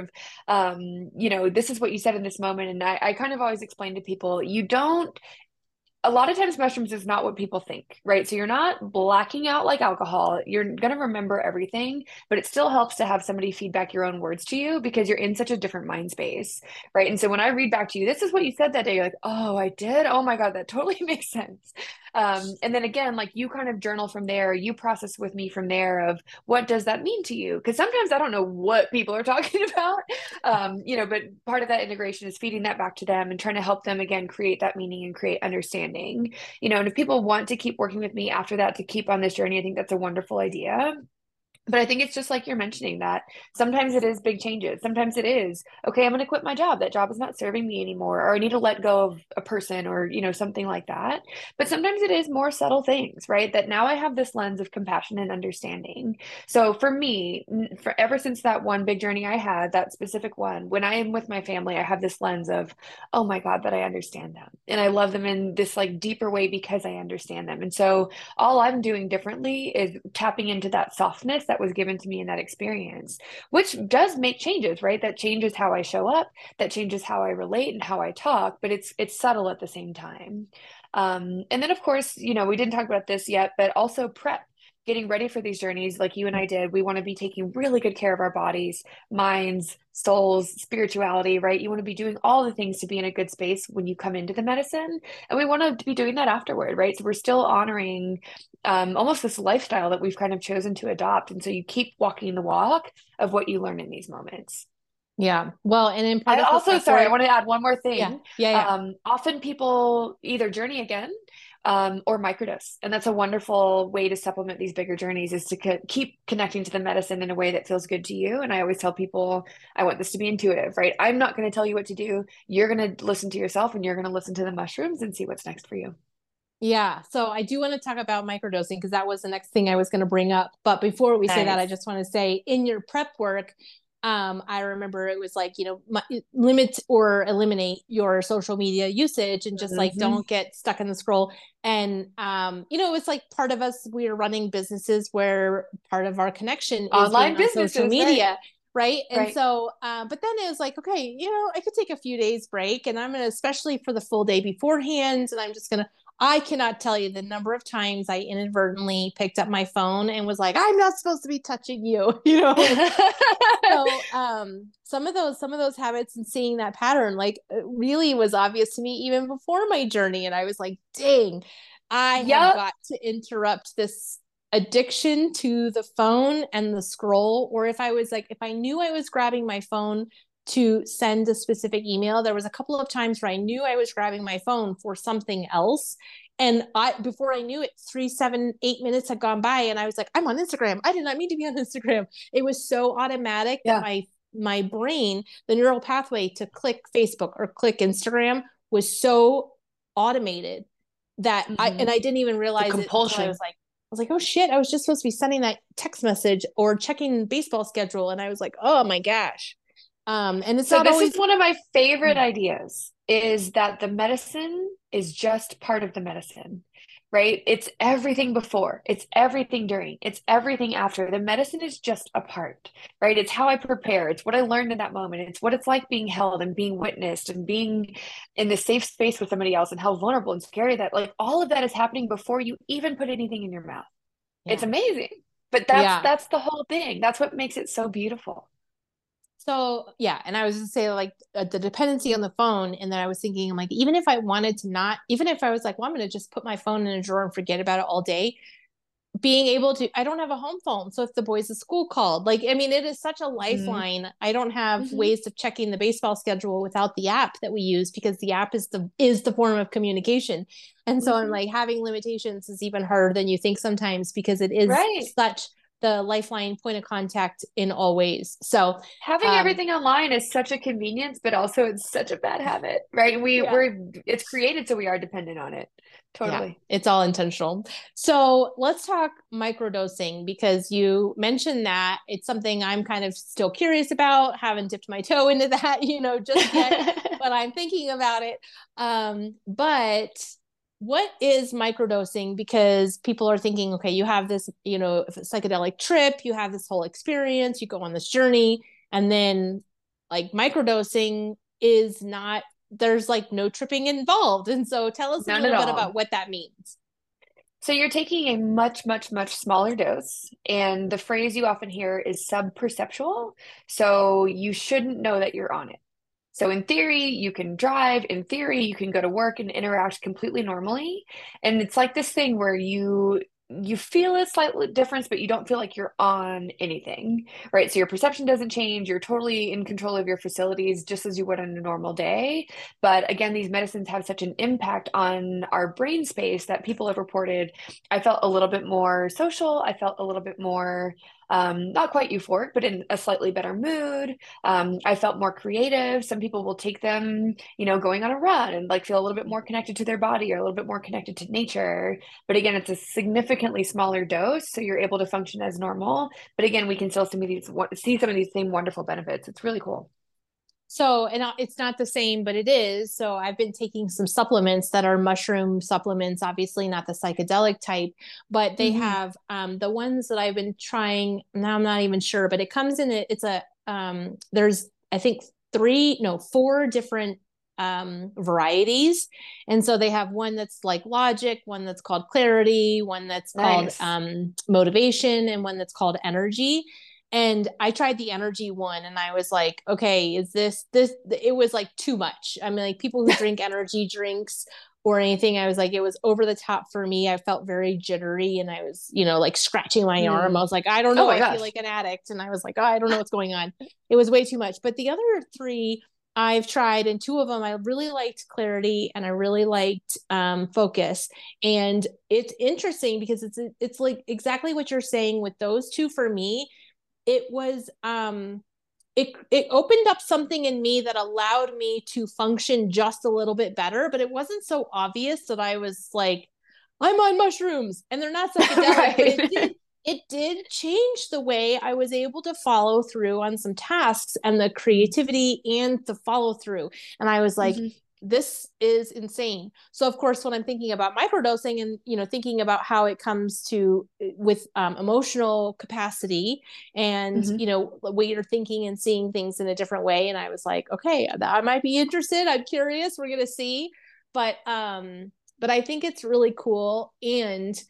This is what you said in this moment. And I kind of always explain to people, you don't a lot of times mushrooms is not what people think, right? So you're not blacking out like alcohol. You're going to remember everything, but it still helps to have somebody feedback your own words to you because you're in such a different mind space, right? And so when I read back to you, this is what you said that day, you're like, oh, I did. Oh my God, that totally makes sense. And then again, like you kind of journal from there, you process with me from there of what does that mean to you? Because sometimes I don't know what people are talking about, but part of that integration is feeding that back to them and trying to help them again create that meaning and create understanding. And if people want to keep working with me after that to keep on this journey, I think that's a wonderful idea. But I think it's just like you're mentioning that sometimes it is big changes. Sometimes it is, okay, I'm going to quit my job. That job is not serving me anymore, or I need to let go of a person or, something like that. But sometimes it is more subtle things, right? That now I have this lens of compassion and understanding. So for me, for ever since that one big journey I had, that specific one, when I am with my family, I have this lens of, oh my God, that I understand them. And I love them in this like deeper way because I understand them. And so all I'm doing differently is tapping into that softness that was given to me in that experience, which does make changes, right? That changes how I show up, that changes how I relate and how I talk, but it's subtle at the same time. And then of course, we didn't talk about this yet, but also prep. Getting ready for these journeys, like you and I did, we want to be taking really good care of our bodies, minds, souls, spirituality, right? You want to be doing all the things to be in a good space when you come into the medicine. And we want to be doing that afterward, right? So we're still honoring almost this lifestyle that we've kind of chosen to adopt. And so you keep walking the walk of what you learn in these moments. Yeah. Well, and in part I of her also, prep sorry, I work, want to add one more yeah, thing. yeah, yeah. Often people either journey again or microdose. And that's a wonderful way to supplement these bigger journeys is to keep connecting to the medicine in a way that feels good to you. And I always tell people, I want this to be intuitive, right? I'm not going to tell you what to do. You're going to listen to yourself and you're going to listen to the mushrooms and see what's next for you. Yeah. So I do want to talk about microdosing because that was the next thing I was going to bring up. But before we say that, I Nice. just want to say in your prep work, I remember it was like, limit or eliminate your social media usage and just like Hmm. don't get stuck in the scroll. And, it was like part of us, we are running businesses where part of our connection is being Online on social businesses, right? media. Right. And Right. so, but then it was like, okay, I could take a few days break and I'm going to, especially for the full day beforehand, and I'm just going to, I cannot tell you the number of times I inadvertently picked up my phone and was like, I'm not supposed to be touching you, So some of those habits and seeing that pattern like really was obvious to me even before my journey. And I was like, dang, I have Yep. got to interrupt this addiction to the phone and the scroll. Or if I knew I was grabbing my phone to send a specific email, there was a couple of times where I knew I was grabbing my phone for something else. And before I knew it, 3, 7, 8 minutes had gone by, and I was like, I'm on Instagram. I did not mean to be on Instagram. It was so automatic that Yeah. my brain, the neural pathway to click Facebook or click Instagram was so automated that Hmm. I didn't even The realize it until compulsion. I was like, oh shit, I was just supposed to be sending that text message or checking baseball schedule. And I was like, oh my gosh. And it's So not this is always, one of my favorite ideas is that the medicine is just part of the medicine, right? It's everything before, it's everything during, it's everything after. The medicine is just a part, right? It's how I prepare, it's what I learned in that moment, it's what it's like being held and being witnessed and being in the safe space with somebody else and how vulnerable and scary that like all of that is happening before you even put anything in your mouth. It's yeah. amazing. But that's Yeah. that's the whole thing. That's what makes it so beautiful. So yeah, and I was just say like the dependency on the phone, and then I was thinking, I'm like, even if I wanted to not, even if I was like, well, I'm gonna just put my phone in a drawer and forget about it all day, being able to, I don't have a home phone, so if the boys at school called, like, I mean, it is such a Hmm. lifeline. I don't have Hmm. ways of checking the baseball schedule without the app that we use because the app is the form of communication, and so I'm Hmm. like having limitations is even harder than you think sometimes because it is Right. such the lifeline point of contact in all ways. So Having um everything online is such a convenience, but also it's such a bad habit, right? yeah. It's created so we are dependent on it. Yeah, Totally. it's all intentional. So let's talk microdosing because you mentioned that it's something I'm kind of still curious about. Haven't dipped my toe into that, just yet, but I'm thinking about it. But what is microdosing? Because people are thinking, okay, you have this, psychedelic trip, you have this whole experience, you go on this journey, and then like microdosing is not there's like no tripping involved. And so tell us a None at little bit about all. what that means. So you're taking a much, much, much smaller dose, and the phrase you often hear is subperceptual. So you shouldn't know that you're on it. So in theory, you can drive. In theory, you can go to work and interact completely normally. And it's like this thing where you feel a slight difference, but you don't feel like you're on anything, right? So your perception doesn't change. You're totally in control of your facilities just as you would on a normal day. But again, these medicines have such an impact on our brain space that people have reported. I felt a little bit more social. I felt a little bit more not quite euphoric, but in a slightly better mood. I felt more creative. Some people will take them, going on a run and like feel a little bit more connected to their body or a little bit more connected to nature. But again, it's a significantly smaller dose, so you're able to function as normal. But again, we can still see some of these same wonderful benefits. It's really cool. So, and it's not the same, but it is. So I've been taking some supplements that are mushroom supplements, obviously not the psychedelic type, but they Hmm. have the ones that I've been trying. Now I'm not even sure, but it comes in it's a there's I think four different varieties. And so they have one that's like logic, one that's called clarity, one that's called Nice. motivation, and one that's called energy. And I tried the energy one and I was like, okay, is this it was like too much. I mean, like people who drink energy drinks or anything, I was like, it was over the top for me. I felt very jittery and I was, like scratching my arm. I Mm. was like, I don't Oh know. my I feel gosh. like an addict. And I was like, oh, I don't know what's going on. It was way too much. But the other three I've tried, and two of them I really liked clarity and I really liked focus. And it's interesting because it's like exactly what you're saying with those two for me. It was it opened up something in me that allowed me to function just a little bit better, but it wasn't so obvious that I was like, I'm on mushrooms and they're not psychedelic, but it Right. did it did change the way I was able to follow through on some tasks and the creativity and the follow through. And I was like, Hmm. this is insane. So of course, when I'm thinking about microdosing and thinking about how it comes to with emotional capacity and Hmm. the way you're thinking and seeing things in a different way, and I was like, okay, I might be interested. I'm curious. We're gonna see, but I think it's really cool, and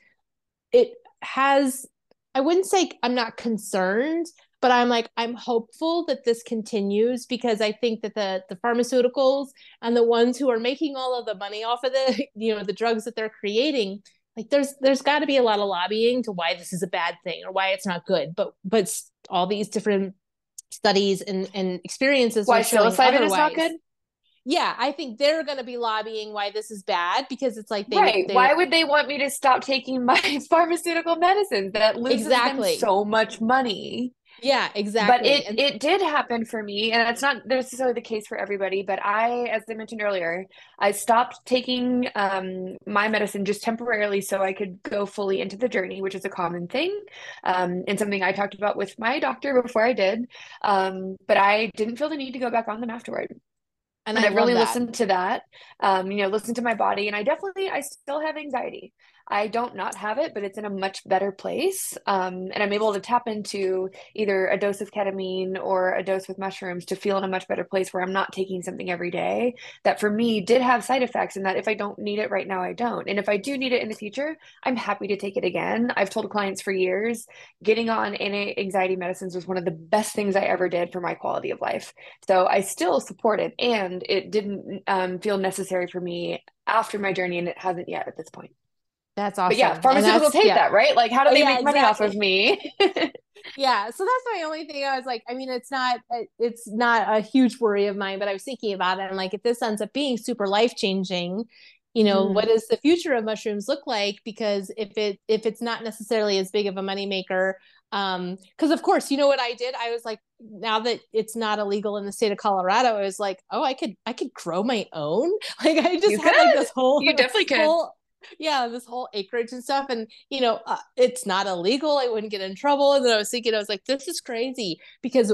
it has, I wouldn't say I'm not concerned, but I'm like, I'm hopeful that this continues because I think that the pharmaceuticals and the ones who are making all of the money off of the the drugs that they're creating, like there's got to be a lot of lobbying to why this is a bad thing or why it's not good, but all these different studies and experiences Why are showing psilocybin is not good? otherwise. Yeah, I think they're going to be lobbying why this is bad because it's like Right. they Why would they want me to stop taking my pharmaceutical medicines? That loses them exactly. so much money. Yeah, But exactly. it And it did happen for me, and it's not necessarily the case for everybody. But as I mentioned earlier, I stopped taking my medicine just temporarily so I could go fully into the journey, which is a common thing, and something I talked about with my doctor before I did. But I didn't feel the need to go back on them afterward. And I I've love really that. listened to that, listened to my body, and I still have anxiety. I don't not have it, but it's in a much better place. And I'm able to tap into either a dose of ketamine or a dose with mushrooms to feel in a much better place where I'm not taking something every day that for me did have side effects, and that if I don't need it right now, I don't. And if I do need it in the future, I'm happy to take it again. I've told clients for years, getting on anti-anxiety medicines was one of the best things I ever did for my quality of life. So I still support it, and it didn't feel necessary for me after my journey, and it hasn't yet at this point. That's But yeah, awesome. And pharmaceuticals that's hate yeah. that, right? Like, how do Oh they yeah, make money off of exactly. me? Yeah, so that's my only thing. I was like, I mean, it's not a huge worry of mine, but I was thinking about it. I'm like, if this ends up being super life changing, what Mhm. does the future of mushrooms look like? Because if it's not necessarily as big of a moneymaker, because of course, you know what I did? I was like, now that it's not illegal in the state of Colorado, I was like, oh, I could grow my own. Like I just You had like could. this whole You definitely could. whole yeah, this whole acreage and stuff. And, it's not illegal. I wouldn't get in trouble. And then I was thinking, I was like, this is crazy because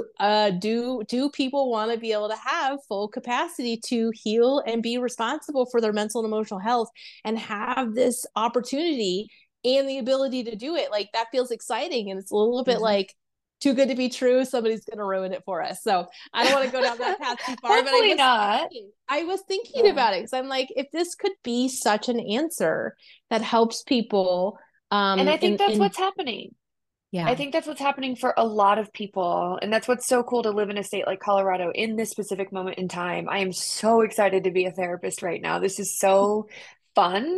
do people want to be able to have full capacity to heal and be responsible for their mental and emotional health and have this opportunity and the ability to do it? Like that feels exciting. And it's a little bit Mhm. like too good to be true. Somebody's going to ruin it for us. So I don't want to go down that path too far, but Hopefully not. I was thinking Yeah. about it because I'm like, if this could be such an answer that helps people, And I think that's in what's happening. I yeah, think that's what's happening for a lot of people. And that's what's so cool to live in a state like Colorado in this specific moment in time. I am so excited to be a therapist right now. This is so fun.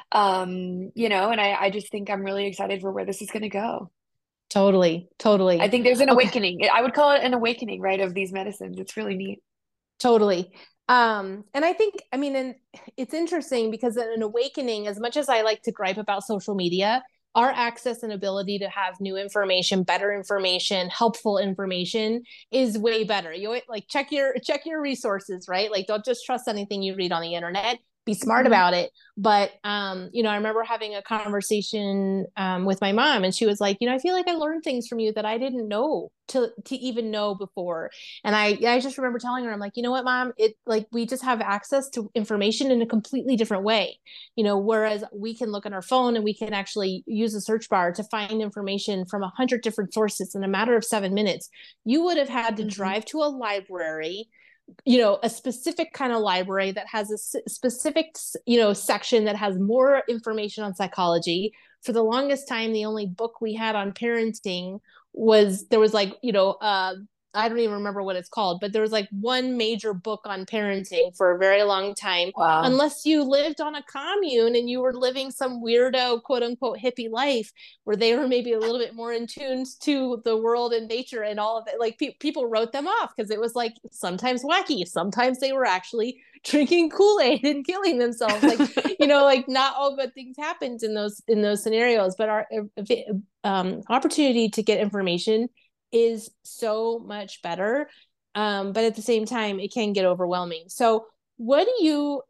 And I just think I'm really excited for where this is going to go. totally, I totally. think there's an Okay, awakening. I would call it an awakening, right, of these medicines. It's really neat. totally. And I think, I mean, and it's interesting because in an awakening, as much as I like to gripe about social media, our access and ability to have new information, better information, helpful information is way better. You like check your resources, right? Like don't just trust anything you read on the internet. Be smart Mhm. about it. But I remember having a conversation with my mom, and she was like, I feel like I learned things from you that I didn't know to even know before. And I just remember telling her, I'm like, you know what, mom, it like we just have access to information in a completely different way. Whereas we can look on our phone and we can actually use a search bar to find information from 100 different sources in a matter of 7 minutes. You would have had to Mhm. drive to a library, a specific kind of library that has a specific, section that has more information on psychology. For the longest time, the only book we had on parenting was there was like, I don't even remember what it's called, but there was like one major book on parenting for a very long time, Wow. unless you lived on a commune and you were living some weirdo, quote unquote, hippie life where they were maybe a little bit more in tune to the world and nature and all of it. Like people wrote them off because it was like sometimes wacky, sometimes they were actually drinking Kool-Aid and killing themselves. Like, like not all good things happened in those scenarios, but our opportunity to get information is so much better. But at the same time, it can get overwhelming. So, what do you?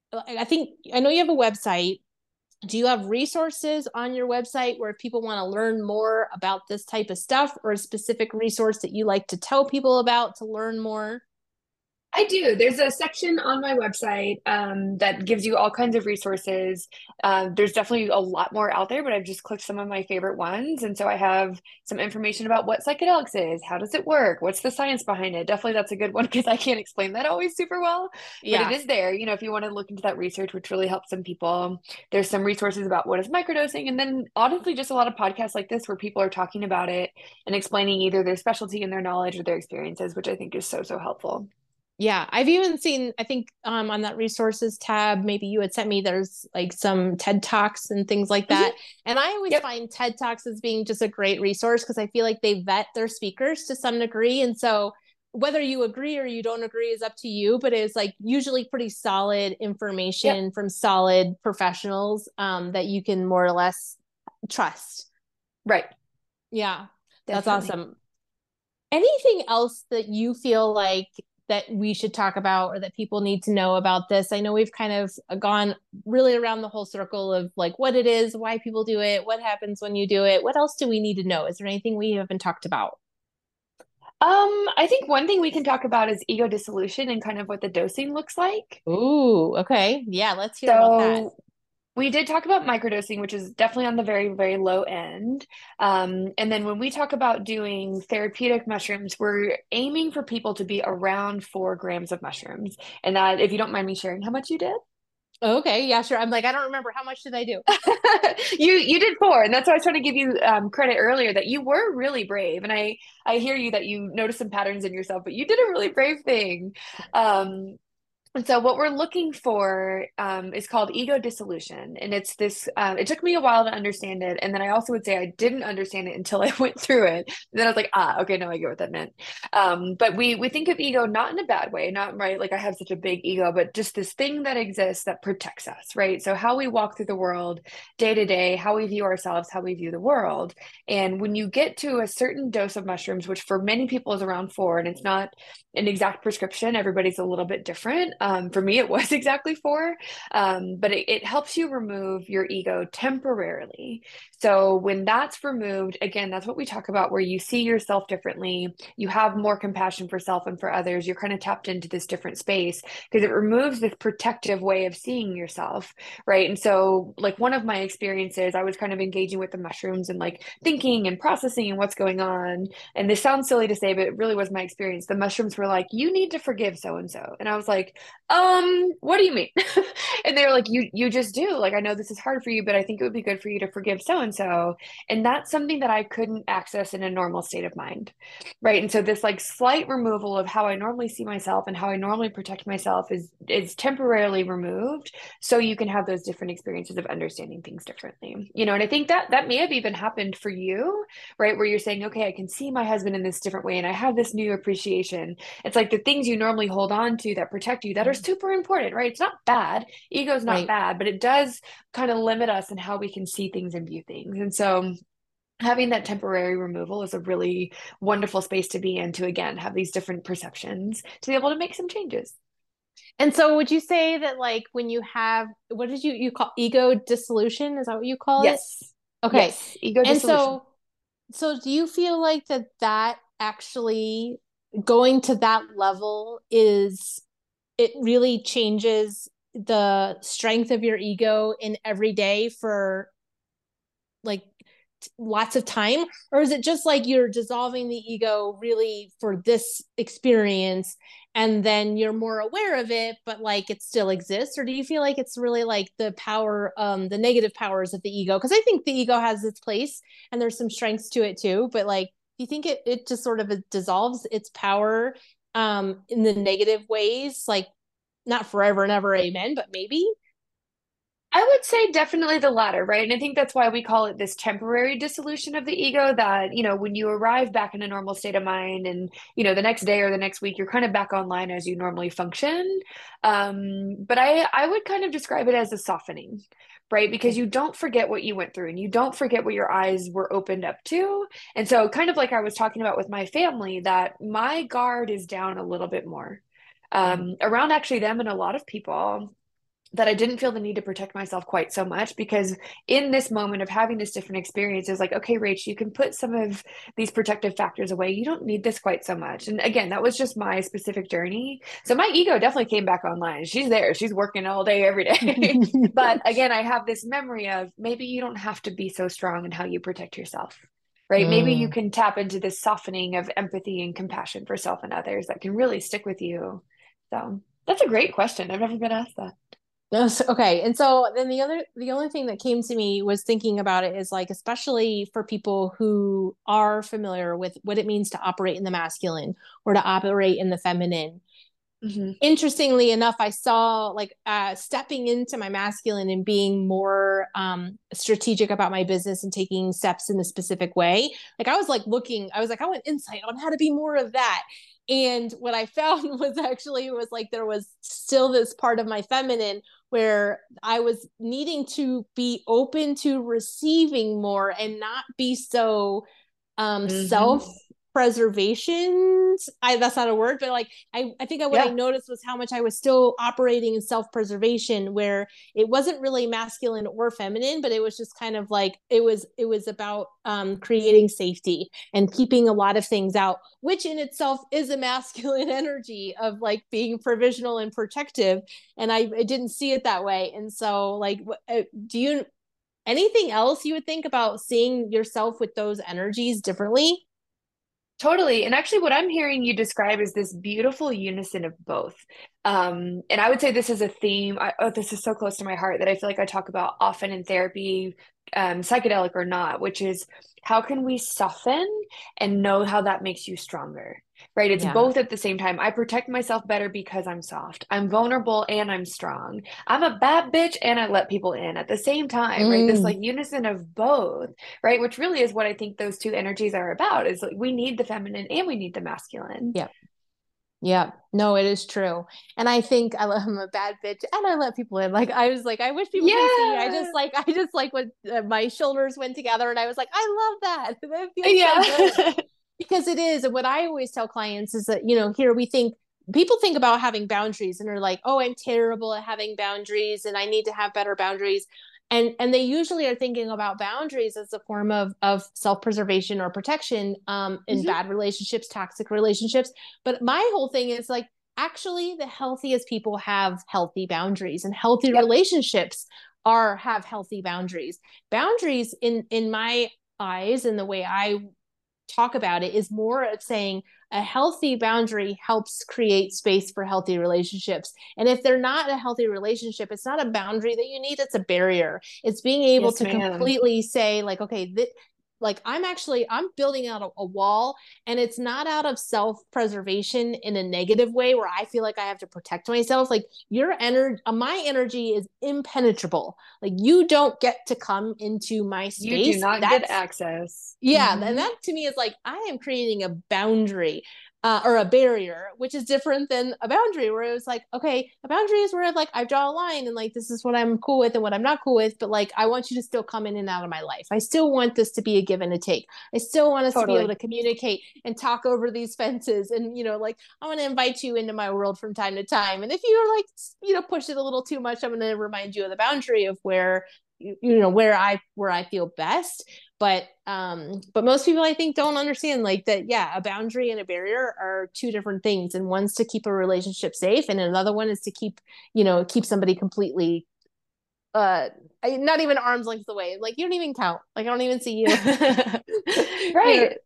I know you have a website. Do you have resources on your website where if people want to learn more about this type of stuff, or a specific resource that you like to tell people about to learn more? I do. There's a section on my website that gives you all kinds of resources. There's definitely a lot more out there, but I've just clicked some of my favorite ones. And so I have some information about what psychedelics is, how does it work, what's the science behind it. Definitely that's a good one because I can't explain that always super well, but it Yeah. is there. If you want to look into that research, which really helps some people, there's some resources about what is microdosing. And then honestly, just a lot of podcasts like this where people are talking about it and explaining either their specialty and their knowledge or their experiences, which I think is so, so helpful. Yeah, I've even seen, I think on that resources tab, maybe you had sent me, there's like some TED Talks and things like Mhm. that. And I always Yep. find TED Talks as being just a great resource because I feel like they vet their speakers to some degree. And so whether you agree or you don't agree is up to you, but it's like usually pretty solid Yep. information from solid professionals that you can more or less trust. Right. Yeah, that's Definitely. awesome. Anything else that you feel like that we should talk about or that people need to know about this? I know we've kind of gone really around the whole circle of like what it is, why people do it, what happens when you do it. What else do we need to know? Is there anything we haven't talked about? I think one thing we can talk about is ego dissolution and kind of what the dosing looks like. Ooh, okay. Yeah, let's hear about that. So we did talk about microdosing, which is definitely on the very, very low end. And then when we talk about doing therapeutic mushrooms, we're aiming for people to be around 4 grams of mushrooms. And that, if you don't mind me sharing how much you did. Okay, yeah, sure. I'm like, I don't remember how much did I do? You did 4, and that's why I was trying to give you credit earlier that you were really brave, and I hear you that you noticed some patterns in yourself, but you did a really brave thing. Um, and so what we're looking for is called ego dissolution. And it's this, it took me a while to understand it. And then I also would say I didn't understand it until I went through it. And then I was like, okay, now I get what that meant. But we think of ego not in a bad way, not right, like I have such a big ego, but just this thing that exists that protects us, right? So how we walk through the world day to day, how we view ourselves, how we view the world. And when you get to a certain dose of mushrooms, which for many people is around 4, and it's not an exact prescription, everybody's a little bit different. For me, it was exactly 4, but it helps you remove your ego temporarily. So when that's removed, again, that's what we talk about, where you see yourself differently, you have more compassion for self and for others, you're kind of tapped into this different space because it removes this protective way of seeing yourself, right? And so, like, one of my experiences, I was kind of engaging with the mushrooms and like thinking and processing and what's going on. And this sounds silly to say, but it really was my experience. The mushrooms were like, you need to forgive so and so. And I was like, what do you mean? And they were like, you just do. Like, I know this is hard for you, but I think it would be good for you to forgive so and so. And that's something that I couldn't access in a normal state of mind. Right. And so this like slight removal of how I normally see myself and how I normally protect myself is temporarily removed so you can have those different experiences of understanding things differently. And I think that may have even happened for you, right? Where you're saying, okay, I can see my husband in this different way and I have this new appreciation. It's like the things you normally hold on to that protect you that are super important, right? It's not bad. Ego is not Right. bad, but it does kind of limit us in how we can see things and view things. And so having that temporary removal is a really wonderful space to be in to, again, have these different perceptions to be able to make some changes. And so would you say that like when you have, what did you call ego dissolution? Is that what you call it? Yes. Okay. Yes. Ego And dissolution. so do you feel like that actually going to that level is, it really changes the strength of your ego in every day for like lots of time, or is it just like you're dissolving the ego really for this experience and then you're more aware of it but like it still exists, or do you feel like it's really like the power, the negative powers of the ego? Because I think the ego has its place and there's some strengths to it too, but like do you think it just sort of dissolves its power in the negative ways, like not forever and ever, amen, but maybe? I would say definitely the latter, right? And I think that's why we call it this temporary dissolution of the ego that, when you arrive back in a normal state of mind and, the next day or the next week, you're kind of back online as you normally function. But I would kind of describe it as a softening, right? Because you don't forget what you went through and you don't forget what your eyes were opened up to. And so kind of like I was talking about with my family, that my guard is down a little bit more around actually them and a lot of people, that I didn't feel the need to protect myself quite so much, because in this moment of having this different experience is like, okay, Rach, you can put some of these protective factors away. You don't need this quite so much. And again, that was just my specific journey. So my ego definitely came back online. She's there. She's working all day, every day. But again, I have this memory of maybe you don't have to be so strong in how you protect yourself. Right. Maybe you Mm. can tap into this softening of empathy and compassion for self and others that can really stick with you. So that's a great question. I've never been asked that. Yes, okay. And so then the only thing that came to me was thinking about it is like, especially for people who are familiar with what it means to operate in the masculine or to operate in the feminine. Mhm. Interestingly enough, I saw like stepping into my masculine and being more strategic about my business and taking steps in a specific way. Like I was like looking, I was like, I want insight on how to be more of that. And what I found was actually was like there was still this part of my feminine where I was needing to be open to receiving more and not be so Mhm. self preservation. That's not a word, but like I think what I Yeah. noticed was how much I was still operating in self-preservation, where it wasn't really masculine or feminine, but it was just kind of like it was about creating safety and keeping a lot of things out, which in itself is a masculine energy of like being provisional and protective. And I didn't see it that way. And so like do you, anything else you would think about seeing yourself with those energies differently? Totally. And actually, what I'm hearing you describe is this beautiful unison of both. And I would say this is a theme. This is so close to my heart that I feel like I talk about often in therapy, psychedelic or not, which is how can we soften and know how that makes you stronger, right? It's Yeah. both at the same time. I protect myself better because I'm soft. I'm vulnerable and I'm strong. I'm a bad bitch and I let people in at the same time, right? This like Mm. unison of both, right? Which really is what I think those two energies are about, is like we need the feminine and we need the masculine. Yeah. Yeah. No, it is true. And I think I'm a bad bitch and I let people in. Like I was like, I wish people can see. Yeah. I just like when my shoulders went together and I was like, I love that. That feels so good. Yeah. Because it is. And what I always tell clients is that, here we think people think about having boundaries and are like, oh, I'm terrible at having boundaries and I need to have better boundaries. And they usually are thinking about boundaries as a form of self-preservation or protection in Mhm. bad relationships, toxic relationships. But my whole thing is like, actually the healthiest people have healthy boundaries, and healthy Yep. relationships are have healthy boundaries. Boundaries in my eyes and the way I talk about it is more of saying a healthy boundary helps create space for healthy relationships. And if they're not a healthy relationship, it's not a boundary that you need, it's a barrier. It's being able Yes, to ma'am. completely say like, okay, like I'm building out a wall, and it's not out of self-preservation in a negative way where I feel like I have to protect myself. Like your energy, my energy is impenetrable. Like you don't get to come into my You do space. not get That's access. yeah, and Hmm. that to me is like I am creating a boundary. or a barrier, which is different than a boundary where it was like, okay, a boundary is where like I draw a line and like this is what I'm cool with and what I'm not cool with, but like I want you to still come in and out of my life. I still want this to be a give and a take. I still want us to be able Totally. to communicate and talk over these fences, and like I want to invite you into my world from time to time. And if you're like push it a little too much, I'm going to remind you of the boundary of where where I feel best. But most people I think don't understand like that. Yeah, a boundary and a barrier are two different things, and one's to keep a relationship safe and another one is to keep somebody completely not even arm's length away. Like you don't even count. Like I don't even see you. Right.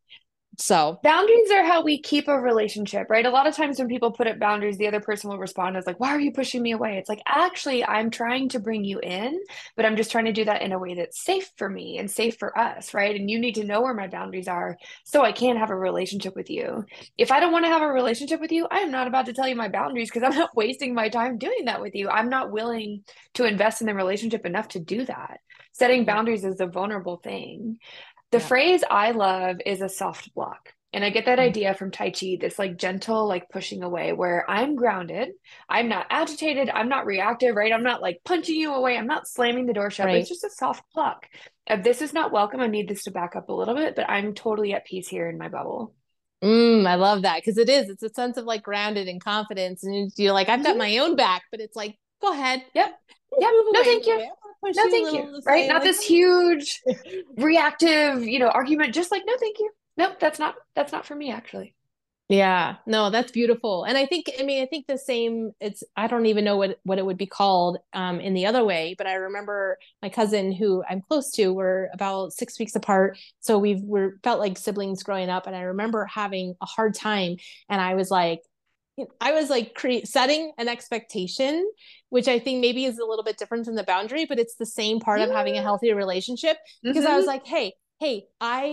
So Boundaries are how we keep a relationship, right? A lot of times when people put up boundaries, the other person will respond as like, "Why are you pushing me away?" It's like, actually, I'm trying to bring you in, but I'm just trying to do that in a way that's safe for me and safe for us, right? And you need to know where my boundaries are so I can have a relationship with you. If I don't want to have a relationship with you, I am not about to tell you my boundaries because I'm not wasting my time doing that with you. I'm not willing to invest in the relationship enough to do that. Setting yeah, boundaries is a vulnerable thing. The yeah. phrase I love is a soft block. And I get that idea from Tai Chi, this like gentle, like pushing away where I'm grounded. I'm not agitated. I'm not reactive, right? I'm not like punching you away. I'm not slamming the door shut, but it's Right. just a soft block. If this is not welcome, I need this to back up a little bit, but I'm totally at peace here in my bubble. I love that because it's a sense of like grounded and confidence, and you're like, I've got Mhm. my own back, but it's like, go ahead, Yep. just Yep. move No, away a thank little you. bit. I'm gonna push No, you a thank you. little to Right? say Not like, this huge reactive, argument. Just like, no, thank you. Nope, that's not for me, actually. yeah, no, that's beautiful. And I think the same, I don't even know what it would be called in the other way, but I remember my cousin who I'm close to, we're about 6 weeks apart. So we're felt like siblings growing up. And I remember having a hard time. And I was like setting an expectation, which I think maybe is a little bit different than the boundary, but it's the same part of having a healthy relationship. Because I was Mm-hmm. like, hey,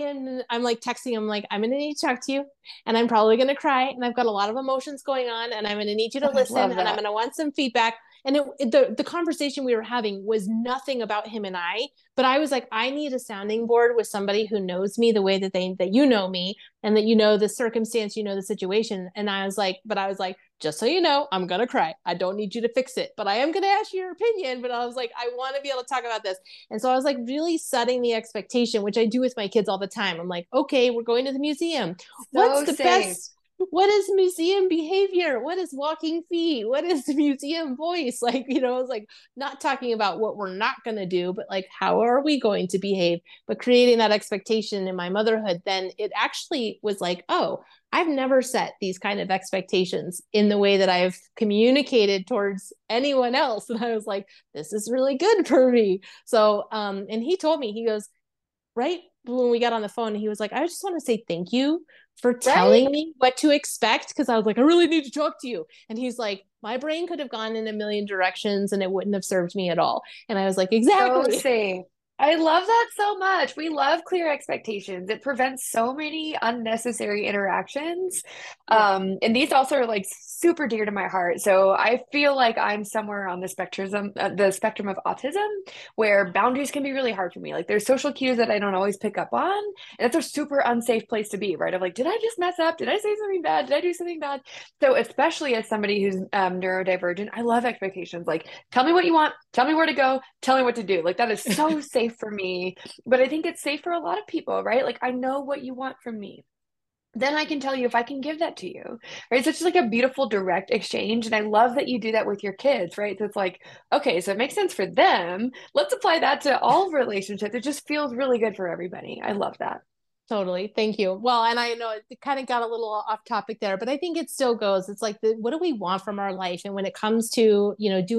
I'm like texting him like I'm gonna need to talk to you, and I'm probably gonna cry, and I've got a lot of emotions going on, and I'm gonna need you to I listen, love and I'm that. gonna want some feedback. And the conversation we were having was nothing about him and I, but I was like, I need a sounding board with somebody who knows me the way that you know me, and that the circumstance, the situation. And I was like, just so you know, I'm gonna cry. I don't need you to fix it, but I am gonna ask you your opinion. But I was like, I want to be able to talk about this. And so I was like really setting the expectation, which I do with my kids all the time. I'm like, okay, we're going to the museum. What's So the safe. best? What is museum behavior? What is walking feet? What is museum voice? Like, I was like not talking about what we're not going to do, but like, how are we going to behave? But creating that expectation in my motherhood, then it actually was like, oh, I've never set these kind of expectations in the way that I've communicated towards anyone else. And I was like, this is really good for me. So, and he told me, he goes, right when we got on the phone, he was like, I just want to say thank you for Right? telling me what to expect. Cause I was like, I really need to talk to you. And he's like, my brain could have gone in a million directions and it wouldn't have served me at all. And I was like, So exactly. safe. I love that so much. We love clear expectations. It prevents so many unnecessary interactions. Yeah. And these also are like super dear to my heart. So I feel like I'm somewhere on the spectrum of autism, where boundaries can be really hard for me. Like there's social cues that I don't always pick up on, and it's a super unsafe place to be, right? Of like, did I just mess up? Did I say something bad? Did I do something bad? So especially as somebody who's neurodivergent, I love expectations. Like tell me what you want, tell me where to go, tell me what to do. Like that is so safe for me. But I think it's safe for a lot of people, right? Like I know what you want from me. Then I can tell you if I can give that to you, right? So it's just like a beautiful direct exchange. And I love that you do that with your kids, right? So it's like, okay, so it makes sense for them. Let's apply that to all relationships. It just feels really good for everybody. I love that. Totally. Thank you. Well, and I know it kind of got a little off topic there, but I think it still goes. It's like, what do we want from our life? And when it comes to,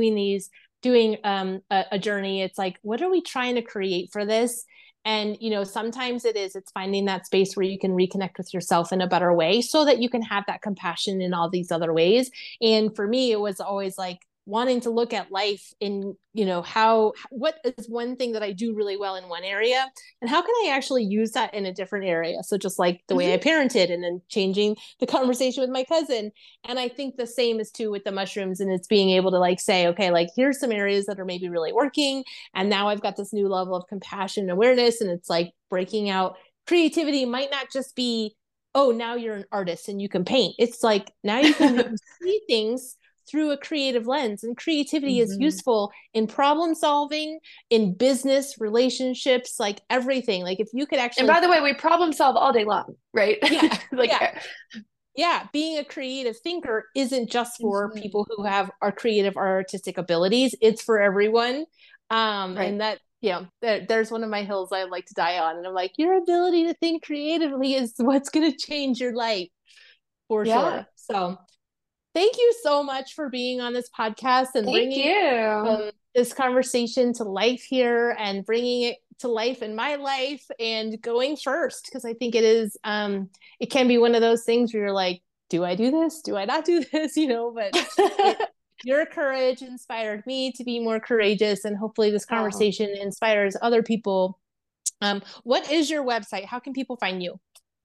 doing a journey, it's like, what are we trying to create for this? And, sometimes it's finding that space where you can reconnect with yourself in a better way so that you can have that compassion in all these other ways. And for me, it was always like, wanting to look at life in what is one thing that I do really well in one area, and how can I actually use that in a different area. So just like the way I Mhm. parented and then changing the conversation with my cousin. And I think the same is too with the mushrooms, and it's being able to like say, okay, like here's some areas that are maybe really working, and now I've got this new level of compassion and awareness, and it's like breaking out. Creativity might not just be, oh, now you're an artist and you can paint. It's like now you can see things through a creative lens, and creativity is Mm-hmm. useful in problem solving, in business relationships, like everything. Like if you could And actually, by the way, we problem solve all day long, right? yeah, Like, yeah, yeah, being a creative thinker isn't just for mhm. people who have our creative or artistic abilities. It's for everyone. Right. And that, there's one of my hills I like to die on. And I'm like, your ability to think creatively is what's going to change your life for Yeah. sure. So thank you so much for being on this podcast and Thank bringing you. this conversation to life here, and bringing it to life in my life, and going first, because I think it can be one of those things where you're like, do I do this? Do I not do this? But it, your courage inspired me to be more courageous, and hopefully this Oh. conversation inspires other people. What is your website? How can people find you?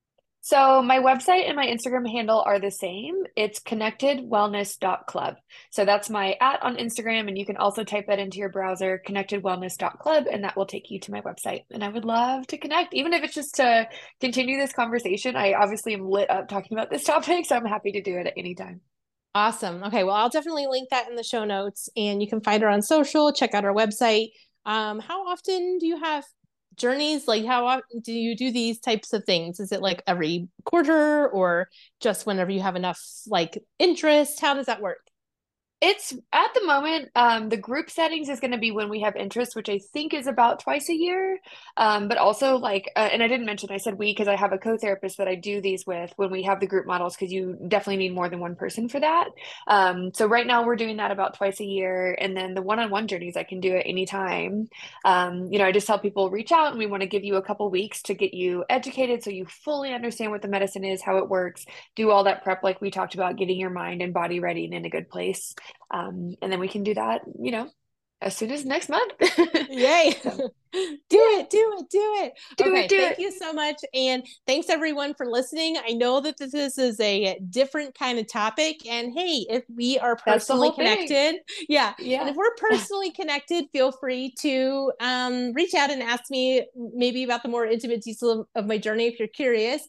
So my website and my Instagram handle are the same. It's connectedwellness.club. So that's my @ on Instagram, and you can also type that into your browser, connectedwellness.club, and that will take you to my website. And I would love to connect, even if it's just to continue this conversation. I obviously am lit up talking about this topic, so I'm happy to do it at any time. Awesome. Okay, well, I'll definitely link that in the show notes, and you can find her on social. Check out our website. How often do you have journeys? Like, how often do you do these types of things? Is it like every quarter, or just whenever you have enough like interest? How does that work? It's at the moment, the group settings is going to be when we have interest, which I think is about twice a year. But also, like, and I didn't mention, I said we because I have a co-therapist that I do these with when we have the group models, because you definitely need more than one person for that. So right now we're doing that about twice a year. And then the one-on-one journeys, I can do at any time. I just tell people reach out, and we want to give you a couple weeks to get you educated so you fully understand what the medicine is, how it works, do all that prep like we talked about, getting your mind and body ready and in a good place. And then we can do that, as soon as next month. Yay. So, Do yeah, it, do it, do it. do it, Okay, do thank it. you so much. And thanks everyone for listening. I know that this is a different kind of topic. And hey, if we are That's the personally whole thing. connected, yeah. And Yeah. if we're personally connected, feel free to reach out and ask me maybe about the more intimate details of my journey if you're curious.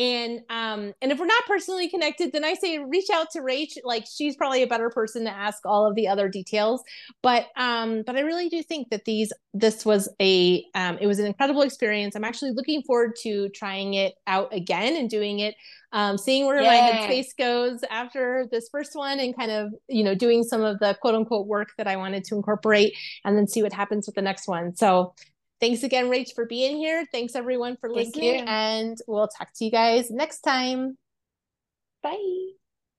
And if we're not personally connected, then I say reach out to Rach. Like, she's probably a better person to ask all of the other details. But I really do think that this was it was an incredible experience. I'm actually looking forward to trying it out again and doing it, seeing where my Yay. headspace goes after this first one, and kind of doing some of the quote unquote work that I wanted to incorporate, and then see what happens with the next one. So thanks again, Rach, for being here. Thanks everyone for Thank listening, you. and we'll talk to you guys next time. Bye.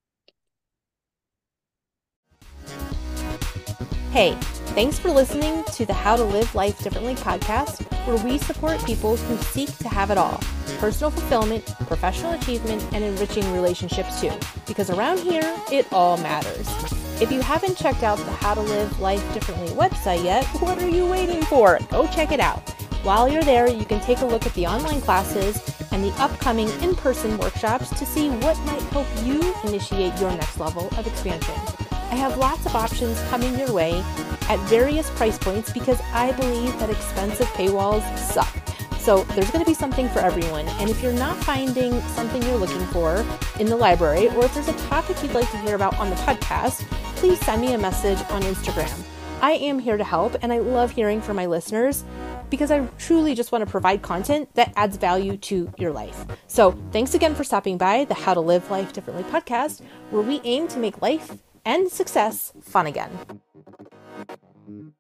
Hey, thanks for listening to the How to Live Life Differently podcast, where we support people who seek to have it all: personal fulfillment, professional achievement, and enriching relationships too. Because around here, it all matters. If you haven't checked out the How to Live Life Differently website yet, what are you waiting for? Go check it out. While you're there, you can take a look at the online classes and the upcoming in-person workshops to see what might help you initiate your next level of expansion. I have lots of options coming your way at various price points, because I believe that expensive paywalls suck. So there's going to be something for everyone. And if you're not finding something you're looking for in the library, or if there's a topic you'd like to hear about on the podcast, please send me a message on Instagram. I am here to help, and I love hearing from my listeners, because I truly just want to provide content that adds value to your life. So thanks again for stopping by the How to Live Life Differently podcast, where we aim to make life and success fun again.